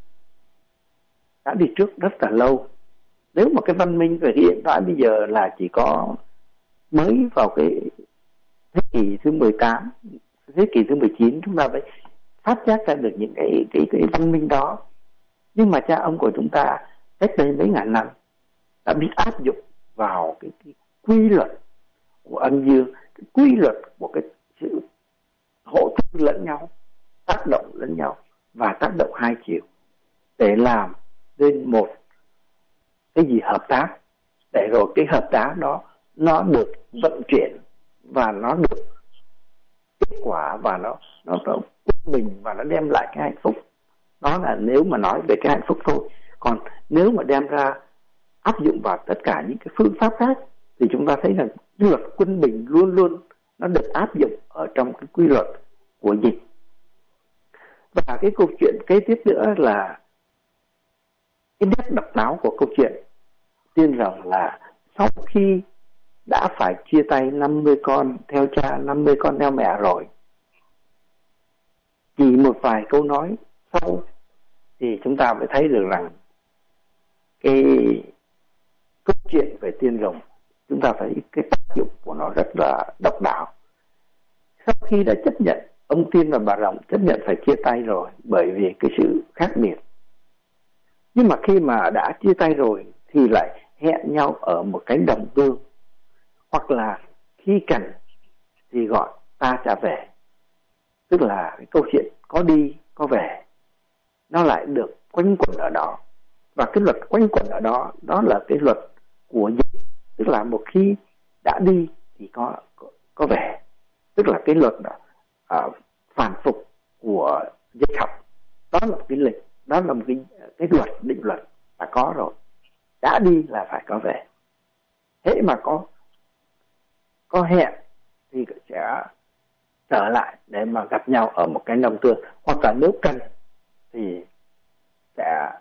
đã đi trước rất là lâu. Nếu mà cái văn minh về cái điện toán bây giờ là chỉ có mới vào cái thế kỷ thứ mười tám, thế kỷ thứ mười chín chúng ta mới phát giác ra được những cái cái cái văn minh đó. Nhưng mà cha ông của chúng ta cách đây mấy ngàn năm đã biết áp dụng vào cái, cái quy luật của âm dương, cái quy luật của cái sự hỗ trợ lẫn nhau, tác động lẫn nhau và tác động hai chiều, để làm nên một cái gì hợp tác, để rồi cái hợp tác đó nó được vận chuyển và nó được kết quả và nó nó nó quân bình và nó đem lại cái hạnh phúc. Đó là nếu mà nói về cái hạnh phúc thôi. Còn nếu mà đem ra áp dụng vào tất cả những cái phương pháp khác thì chúng ta thấy rằng quy luật quân bình luôn luôn nó được áp dụng ở trong cái quy luật của dịch. Và cái câu chuyện kế tiếp nữa là cái nét độc đáo của câu chuyện tiên rằng là sau khi đã phải chia tay năm mươi con theo cha, năm mươi con theo mẹ rồi, chỉ một vài câu nói sau thì chúng ta mới thấy được rằng cái câu chuyện về tiên rồng, chúng ta thấy cái tác dụng của nó rất là độc đáo. Sau khi đã chấp nhận, ông tiên và bà rồng chấp nhận phải chia tay rồi bởi vì cái sự khác biệt. Nhưng mà khi mà đã chia tay rồi thì lại hẹn nhau ở một cánh đồng tương, hoặc là khi cần thì gọi ta trả về. Tức là cái câu chuyện có đi có về nó lại được quanh quẩn ở đó. Và cái luật quanh quẩn ở đó, đó là cái luật của dịch. Tức là một khi đã đi thì có có, có về. Tức là cái luật uh, phản phục của dịch học. Đó là một cái lịch, đó là một cái, cái luật, định luật là có rồi. Đã đi là phải có về. Hễ mà có có hẹn thì sẽ trở lại để mà gặp nhau ở một cái đồng tương, hoặc là nếu cần thì sẽ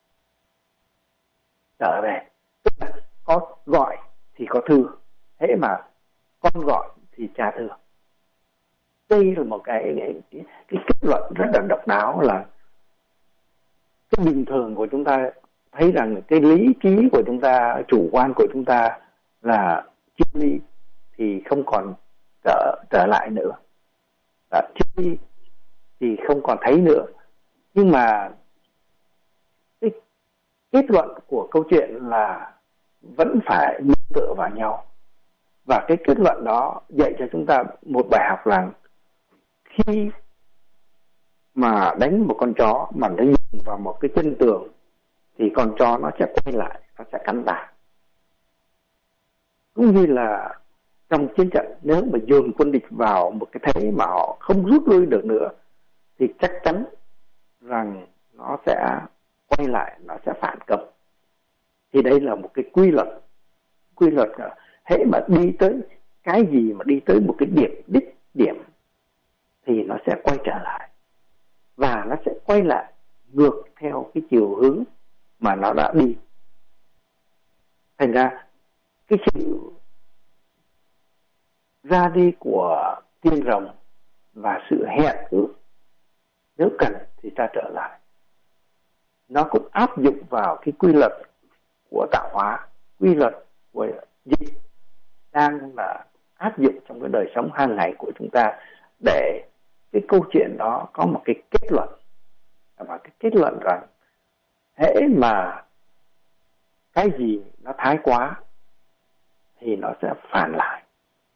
trở về. Tức là có gọi thì có thư, hễ mà con gọi thì cha thư. Đây là một cái, cái, cái, cái kết luận rất là độc đáo, là cái bình thường của chúng ta thấy rằng cái lý trí của chúng ta, chủ quan của chúng ta là chia ly thì không còn trở, trở lại nữa, chia ly thì không còn thấy nữa. Nhưng mà cái kết luận của câu chuyện là vẫn phải nương tựa vào nhau. Và cái kết luận đó dạy cho chúng ta một bài học rằng khi mà đánh một con chó mà nó nhìn vào một cái chân tường thì con chó nó sẽ quay lại, nó sẽ cắn ta. Cũng như là trong chiến trận, nếu mà dồn quân địch vào một cái thế mà họ không rút lui được nữa thì chắc chắn rằng nó sẽ quay lại, nó sẽ phản công. Thì đây là một cái quy luật. Quy luật là hễ mà đi tới cái gì mà đi tới một cái điểm, đích điểm thì nó sẽ quay trở lại. Và nó sẽ quay lại ngược theo cái chiều hướng mà nó đã đi. Thành ra cái sự ra đi của tiên rồng và sự hẹn ước, nếu cần thì ta trở lại, nó cũng áp dụng vào cái quy luật của tạo hóa, quy luật của dịch đang là áp dụng trong cái đời sống hàng ngày của chúng ta, để cái câu chuyện đó có một cái kết luận. Và cái kết luận rằng hễ mà cái gì nó thái quá thì nó sẽ phản lại.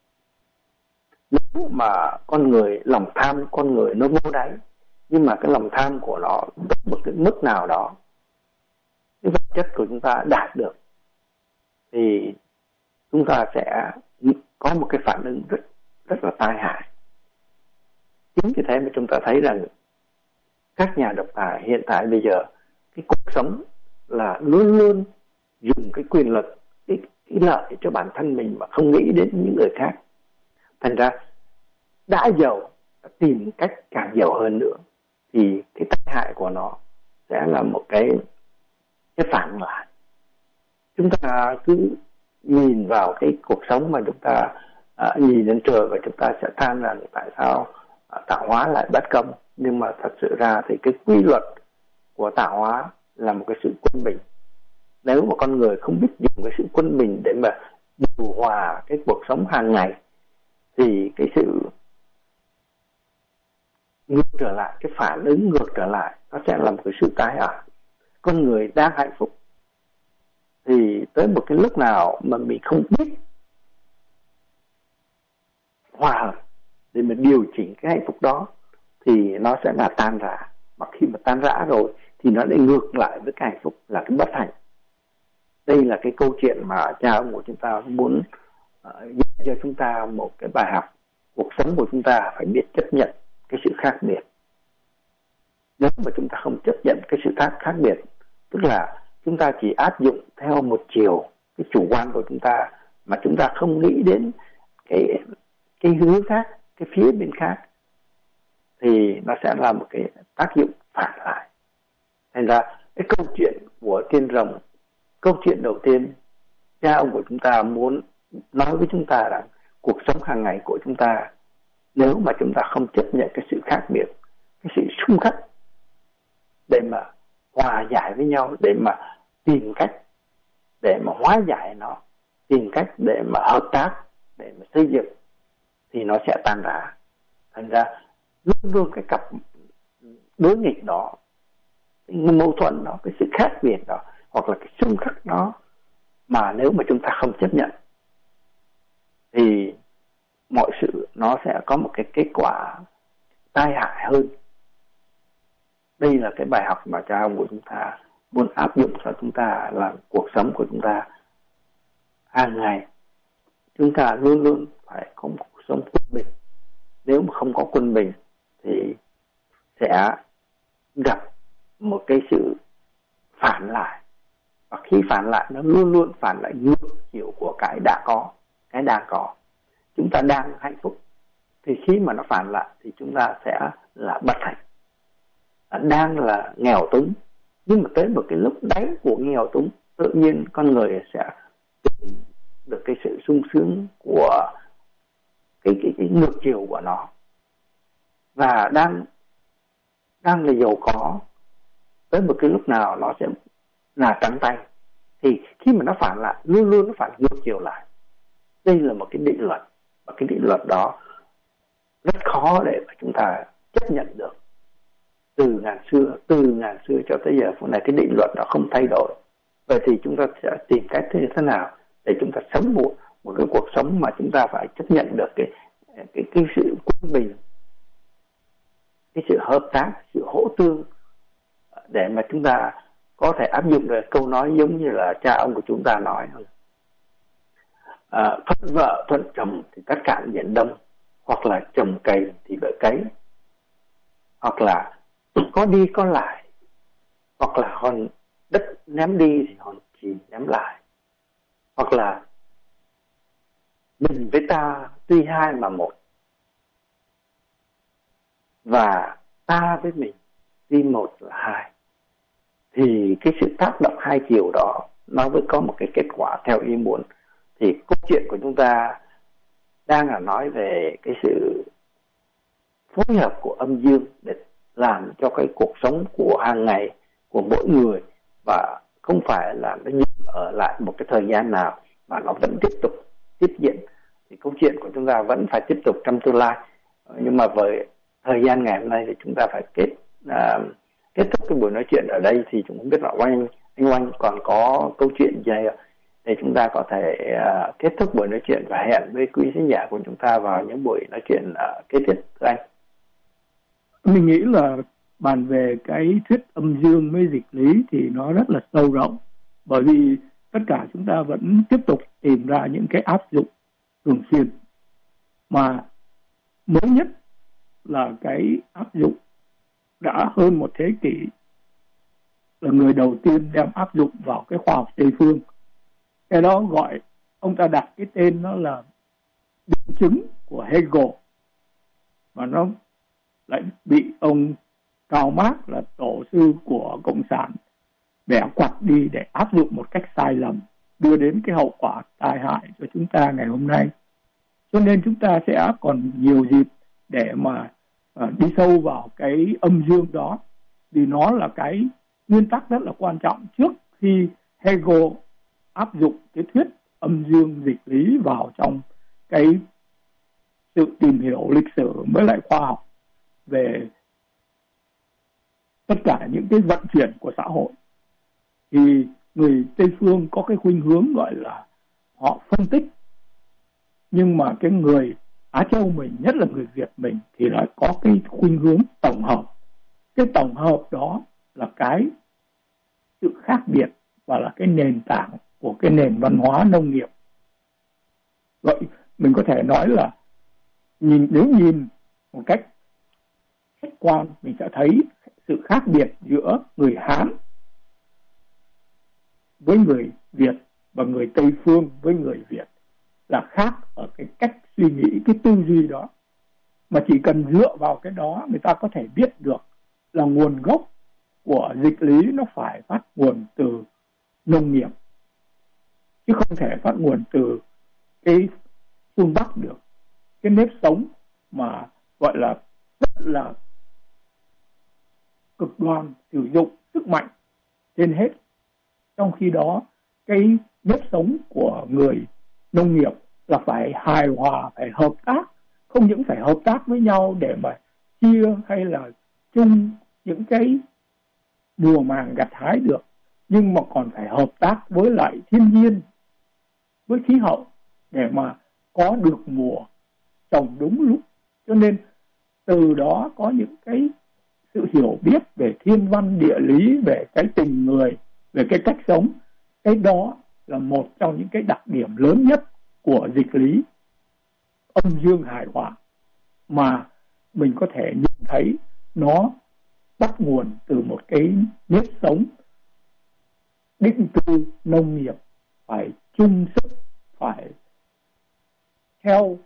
Nếu mà con người, lòng tham con người nó vô đáy, nhưng mà cái lòng tham của nó đến một cái mức nào đó, cái vật chất của chúng ta đạt được, thì chúng ta sẽ có một cái phản ứng rất rất là tai hại. Chính vì thế mà chúng ta thấy rằng các nhà độc tài hiện tại bây giờ, cái cuộc sống là luôn luôn dùng cái quyền lực, cái, cái lợi cho bản thân mình mà không nghĩ đến những người khác. Thành ra đã giàu, tìm cách càng giàu hơn nữa, thì cái tai hại của nó sẽ là một cái cái phản lại. Chúng ta cứ nhìn vào cái cuộc sống mà chúng ta à, nhìn lên trời, và chúng ta sẽ than rằng tại sao à, tạo hóa lại bất công. Nhưng mà thật sự ra thì cái quy luật của tạo hóa là một cái sự quân bình. Nếu mà con người không biết dùng cái sự quân bình để mà điều hòa cái cuộc sống hàng ngày, thì cái sự ngược trở lại, cái phản ứng ngược trở lại, nó sẽ là một cái sự tai hại. Con người đang hạnh phúc thì tới một cái lúc nào mà mình không biết hòa hợp để mà điều chỉnh cái hạnh phúc đó, thì nó sẽ là tan rã. Mà khi mà tan rã rồi thì nó lại ngược lại với cái hạnh phúc, là cái bất hạnh. Đây là cái câu chuyện mà cha ông của chúng ta muốn uh, dạy cho chúng ta một cái bài học. Cuộc sống của chúng ta phải biết chấp nhận cái sự khác biệt. Nếu mà chúng ta không chấp nhận cái sự khác khác biệt, tức là chúng ta chỉ áp dụng theo một chiều, cái chủ quan của chúng ta, mà chúng ta không nghĩ đến cái cái hướng khác, cái phía bên khác, thì nó sẽ là một cái tác dụng phản lại. Thành ra cái câu chuyện của tiên rồng, câu chuyện đầu tiên, cha ông của chúng ta muốn nói với chúng ta rằng cuộc sống hàng ngày của chúng ta, nếu mà chúng ta không chấp nhận cái sự khác biệt, cái sự xung khắc, để mà hòa giải với nhau để mà tìm cách để mà hóa giải nó, tìm cách để mà hợp tác, để mà xây dựng, thì nó sẽ tan rã. Thành ra luôn luôn cái cặp đối nghịch đó, cái mâu thuẫn đó, cái sự khác biệt đó, hoặc là cái xung khắc đó, mà nếu mà chúng ta không chấp nhận thì mọi sự nó sẽ có một cái kết quả tai hại hơn. Đây là cái bài học mà cha ông của chúng ta muốn áp dụng cho chúng ta làm cuộc sống của chúng ta hàng ngày. Chúng ta luôn luôn phải có một cuộc sống quân bình. Nếu mà không có quân bình thì sẽ gặp một cái sự phản lại, và khi phản lại nó luôn luôn phản lại ngược chiều của cái đã có, cái đang có. Chúng ta đang hạnh phúc thì khi mà nó phản lại thì chúng ta sẽ là bất hạnh. Đang là nghèo túng, nhưng mà tới một cái lúc đáy của nghèo túng, tự nhiên con người sẽ tìm được cái sự sung sướng của cái, cái, cái ngược chiều của nó. Và đang đang là giàu có, tới một cái lúc nào nó sẽ là trắng tay, thì khi mà nó phản lại, luôn luôn nó phản ngược chiều lại. Đây là một cái định luật, và cái định luật đó rất khó để mà chúng ta chấp nhận được. Từ ngàn xưa, từ ngàn xưa cho tới giờ phút này, cái định luật đó không thay đổi. Vậy thì chúng ta sẽ tìm cách thế thế nào để chúng ta sống một, một cái cuộc sống mà chúng ta phải chấp nhận được cái cái cái sự quân bình, cái sự hợp tác, sự hỗ tương, để mà chúng ta có thể áp dụng được câu nói giống như là cha ông của chúng ta nói: à, thuận vợ thuận chồng thì tất cả biển đông, hoặc là chồng cày thì vợ cấy, hoặc là có đi có lại, hoặc là hòn đất ném đi thì hòn chì ném lại, hoặc là mình với ta tuy hai mà một, và ta với mình tuy một là hai. Thì cái sự tác động hai chiều đó nó mới có một cái kết quả theo ý muốn. Thì câu chuyện của chúng ta đang là nói về cái sự phối hợp của âm dương để làm cho cái cuộc sống của hàng ngày của mỗi người, và không phải là nó dừng ở lại một cái thời gian nào, mà nó vẫn tiếp tục tiếp diễn. Thì câu chuyện của chúng ta vẫn phải tiếp tục trong tương lai. Nhưng mà với thời gian ngày hôm nay thì chúng ta phải kết uh, kết thúc cái buổi nói chuyện ở đây. Thì chúng không biết là anh anh Oanh còn có câu chuyện gì để chúng ta có thể uh, kết thúc buổi nói chuyện, và hẹn với quý khán giả của chúng ta vào những buổi nói chuyện uh, kế tiếp. Thưa anh. Mình nghĩ là bàn về cái thuyết âm dương với dịch lý thì nó rất là sâu rộng, bởi vì tất cả chúng ta vẫn tiếp tục tìm ra những cái áp dụng thường xuyên. Mà mới nhất là cái áp dụng đã hơn một thế kỷ, là người đầu tiên đem áp dụng vào cái khoa học Tây phương. Cái đó gọi, ông ta đặt cái tên nó là định chứng của Hegel, mà nó lại bị ông Karl Marx là tổ sư của Cộng sản bẻ quặt đi để áp dụng một cách sai lầm, đưa đến cái hậu quả tai hại cho chúng ta ngày hôm nay. Cho nên chúng ta sẽ còn nhiều dịp để mà uh, đi sâu vào cái âm dương đó, vì nó là cái nguyên tắc rất là quan trọng. Trước khi Hegel áp dụng cái thuyết âm dương dịch lý vào trong cái sự tìm hiểu lịch sử với lại khoa học về tất cả những cái vận chuyển của xã hội, thì người Tây phương có cái khuynh hướng gọi là họ phân tích, nhưng mà cái người Á Châu mình, nhất là người Việt mình, thì lại có cái khuynh hướng tổng hợp. Cái tổng hợp đó là cái sự khác biệt và là cái nền tảng của cái nền văn hóa nông nghiệp. Vậy mình có thể nói là nhìn nếu nhìn một cách khách quan, mình sẽ thấy sự khác biệt giữa người Hán với người Việt và người Tây phương với người Việt là khác ở cái cách suy nghĩ, cái tư duy đó. Mà chỉ cần dựa vào cái đó, người ta có thể biết được là nguồn gốc của dịch lý nó phải phát nguồn từ nông nghiệp, chứ không thể phát nguồn từ cái phương Bắc được. Cái nếp sống mà gọi là rất là cực đoan, sử dụng sức mạnh trên hết. Trong khi đó cái nếp sống của người nông nghiệp là phải hài hòa, phải hợp tác, không những phải hợp tác với nhau để mà chia hay là chung những cái mùa màng gặt hái được, nhưng mà còn phải hợp tác với lại thiên nhiên, với khí hậu để mà có được mùa trồng đúng lúc. Cho nên từ đó có những cái sự hiểu biết về thiên văn địa lý, về cái tình người, về cái cách sống. Cái đó là một trong những cái đặc điểm lớn nhất của dịch lý âm dương hài hòa mà mình có thể nhìn thấy nó bắt nguồn từ một cái nếp sống định cư nông nghiệp phải chung sức, phải theo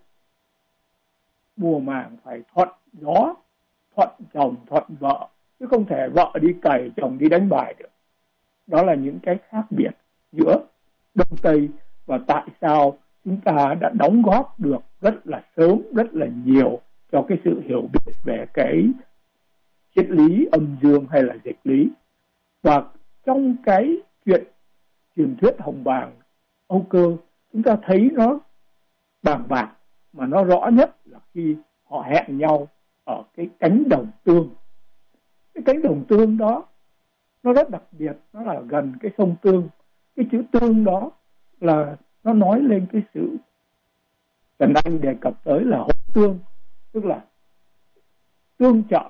mùa màng, phải thuận gió, thuận chồng, thuận vợ, chứ không thể vợ đi cày, chồng đi đánh bài được. Đó là những cái khác biệt giữa Đông Tây, và tại sao chúng ta đã đóng góp được rất là sớm, rất là nhiều cho cái sự hiểu biết về cái triết lý âm dương hay là dịch lý. Và trong cái chuyện truyền thuyết Hồng Bàng Âu Cơ, chúng ta thấy nó bàng bạc, mà nó rõ nhất là khi họ hẹn nhau ở cái cánh đồng tương. Cái cánh đồng tương đó nó rất đặc biệt, nó là gần cái sông Tương. Cái chữ tương đó là nó nói lên cái sự Trần Anh đề cập tới là hỗ tương, tức là tương trợ,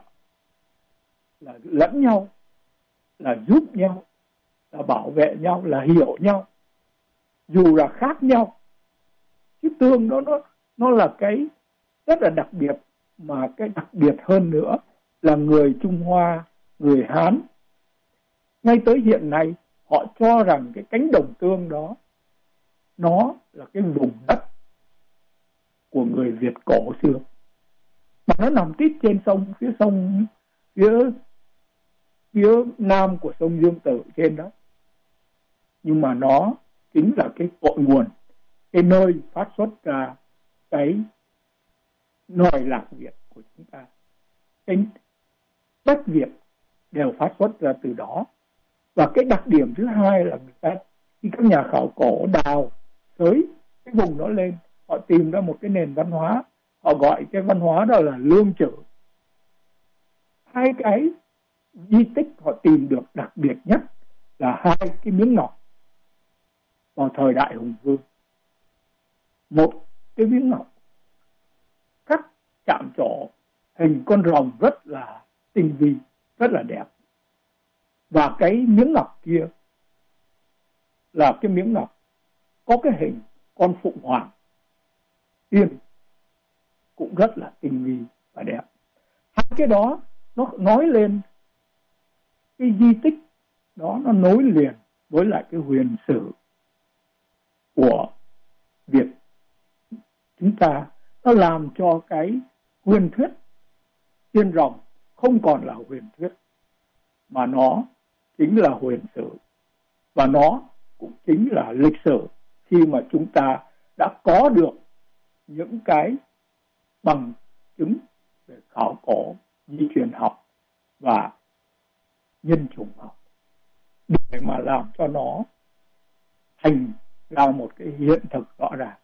là lẫn nhau, là giúp nhau, là bảo vệ nhau, là hiểu nhau, dù là khác nhau. Cái tương đó nó nó là cái rất là đặc biệt, mà cái đặc biệt hơn nữa là người Trung Hoa, người Hán ngay tới hiện nay họ cho rằng cái cánh đồng tương đó nó là cái vùng đất của người Việt cổ xưa, mà nó nằm tít trên sông, phía sông phía phía nam của sông Dương Tử trên đó. Nhưng mà nó chính là cái cội nguồn, cái nơi phát xuất ra cái nòi lạc Việt của chúng ta. Cái đất Việt đều phát xuất ra từ đó. Và cái đặc điểm thứ hai là người ta, khi các nhà khảo cổ đào xới cái vùng đó lên, họ tìm ra một cái nền văn hóa, họ gọi cái văn hóa đó là Lương Chử. Hai cái di tích họ tìm được đặc biệt nhất là hai cái miếng ngọc vào thời đại Hùng Vương. Một cái miếng ngọc cắt chạm trổ hình con rồng rất là tinh vi, rất là đẹp. Và cái miếng ngọc kia là cái miếng ngọc có cái hình con phụng hoàng tiên, cũng rất là tinh vi và đẹp. Hai cái đó nó nói lên cái di tích đó, nó nối liền với lại cái huyền sử của Việt chúng ta. Nó làm cho cái huyền thuyết tiên rồng không còn là huyền thuyết, mà nó chính là huyền sử, và nó cũng chính là lịch sử, khi mà chúng ta đã có được những cái bằng chứng về khảo cổ, di truyền học và nhân chủng học, để mà làm cho nó thành ra một cái hiện thực rõ ràng.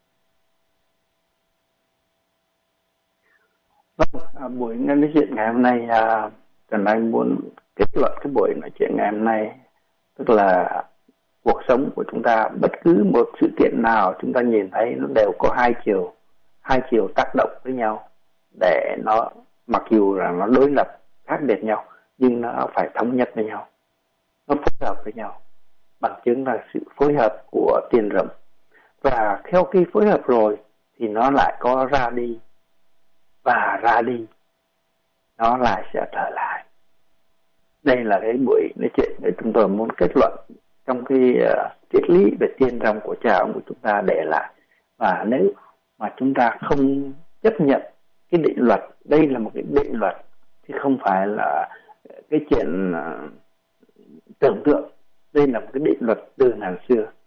Vâng, à, buổi nói chuyện ngày hôm nay, à, Trần Anh muốn kết luận cái buổi nói chuyện ngày hôm nay, tức là cuộc sống của chúng ta, bất cứ một sự kiện nào chúng ta nhìn thấy nó đều có hai chiều, hai chiều tác động với nhau, để nó, mặc dù là nó đối lập, khác biệt nhau, nhưng nó phải thống nhất với nhau, nó phối hợp với nhau. Bằng chứng là sự phối hợp của tiên rồng, và theo khi phối hợp rồi thì nó lại có ra đi, và ra đi nó lại sẽ trở lại. Đây là cái buổi nói chuyện để chúng tôi muốn kết luận trong cái uh, triết lý về tiên rồng của cha ông của chúng ta để lại. Và nếu mà chúng ta không chấp nhận cái định luật, đây là một cái định luật chứ không phải là cái chuyện uh, tưởng tượng, đây là một cái định luật từ ngàn xưa,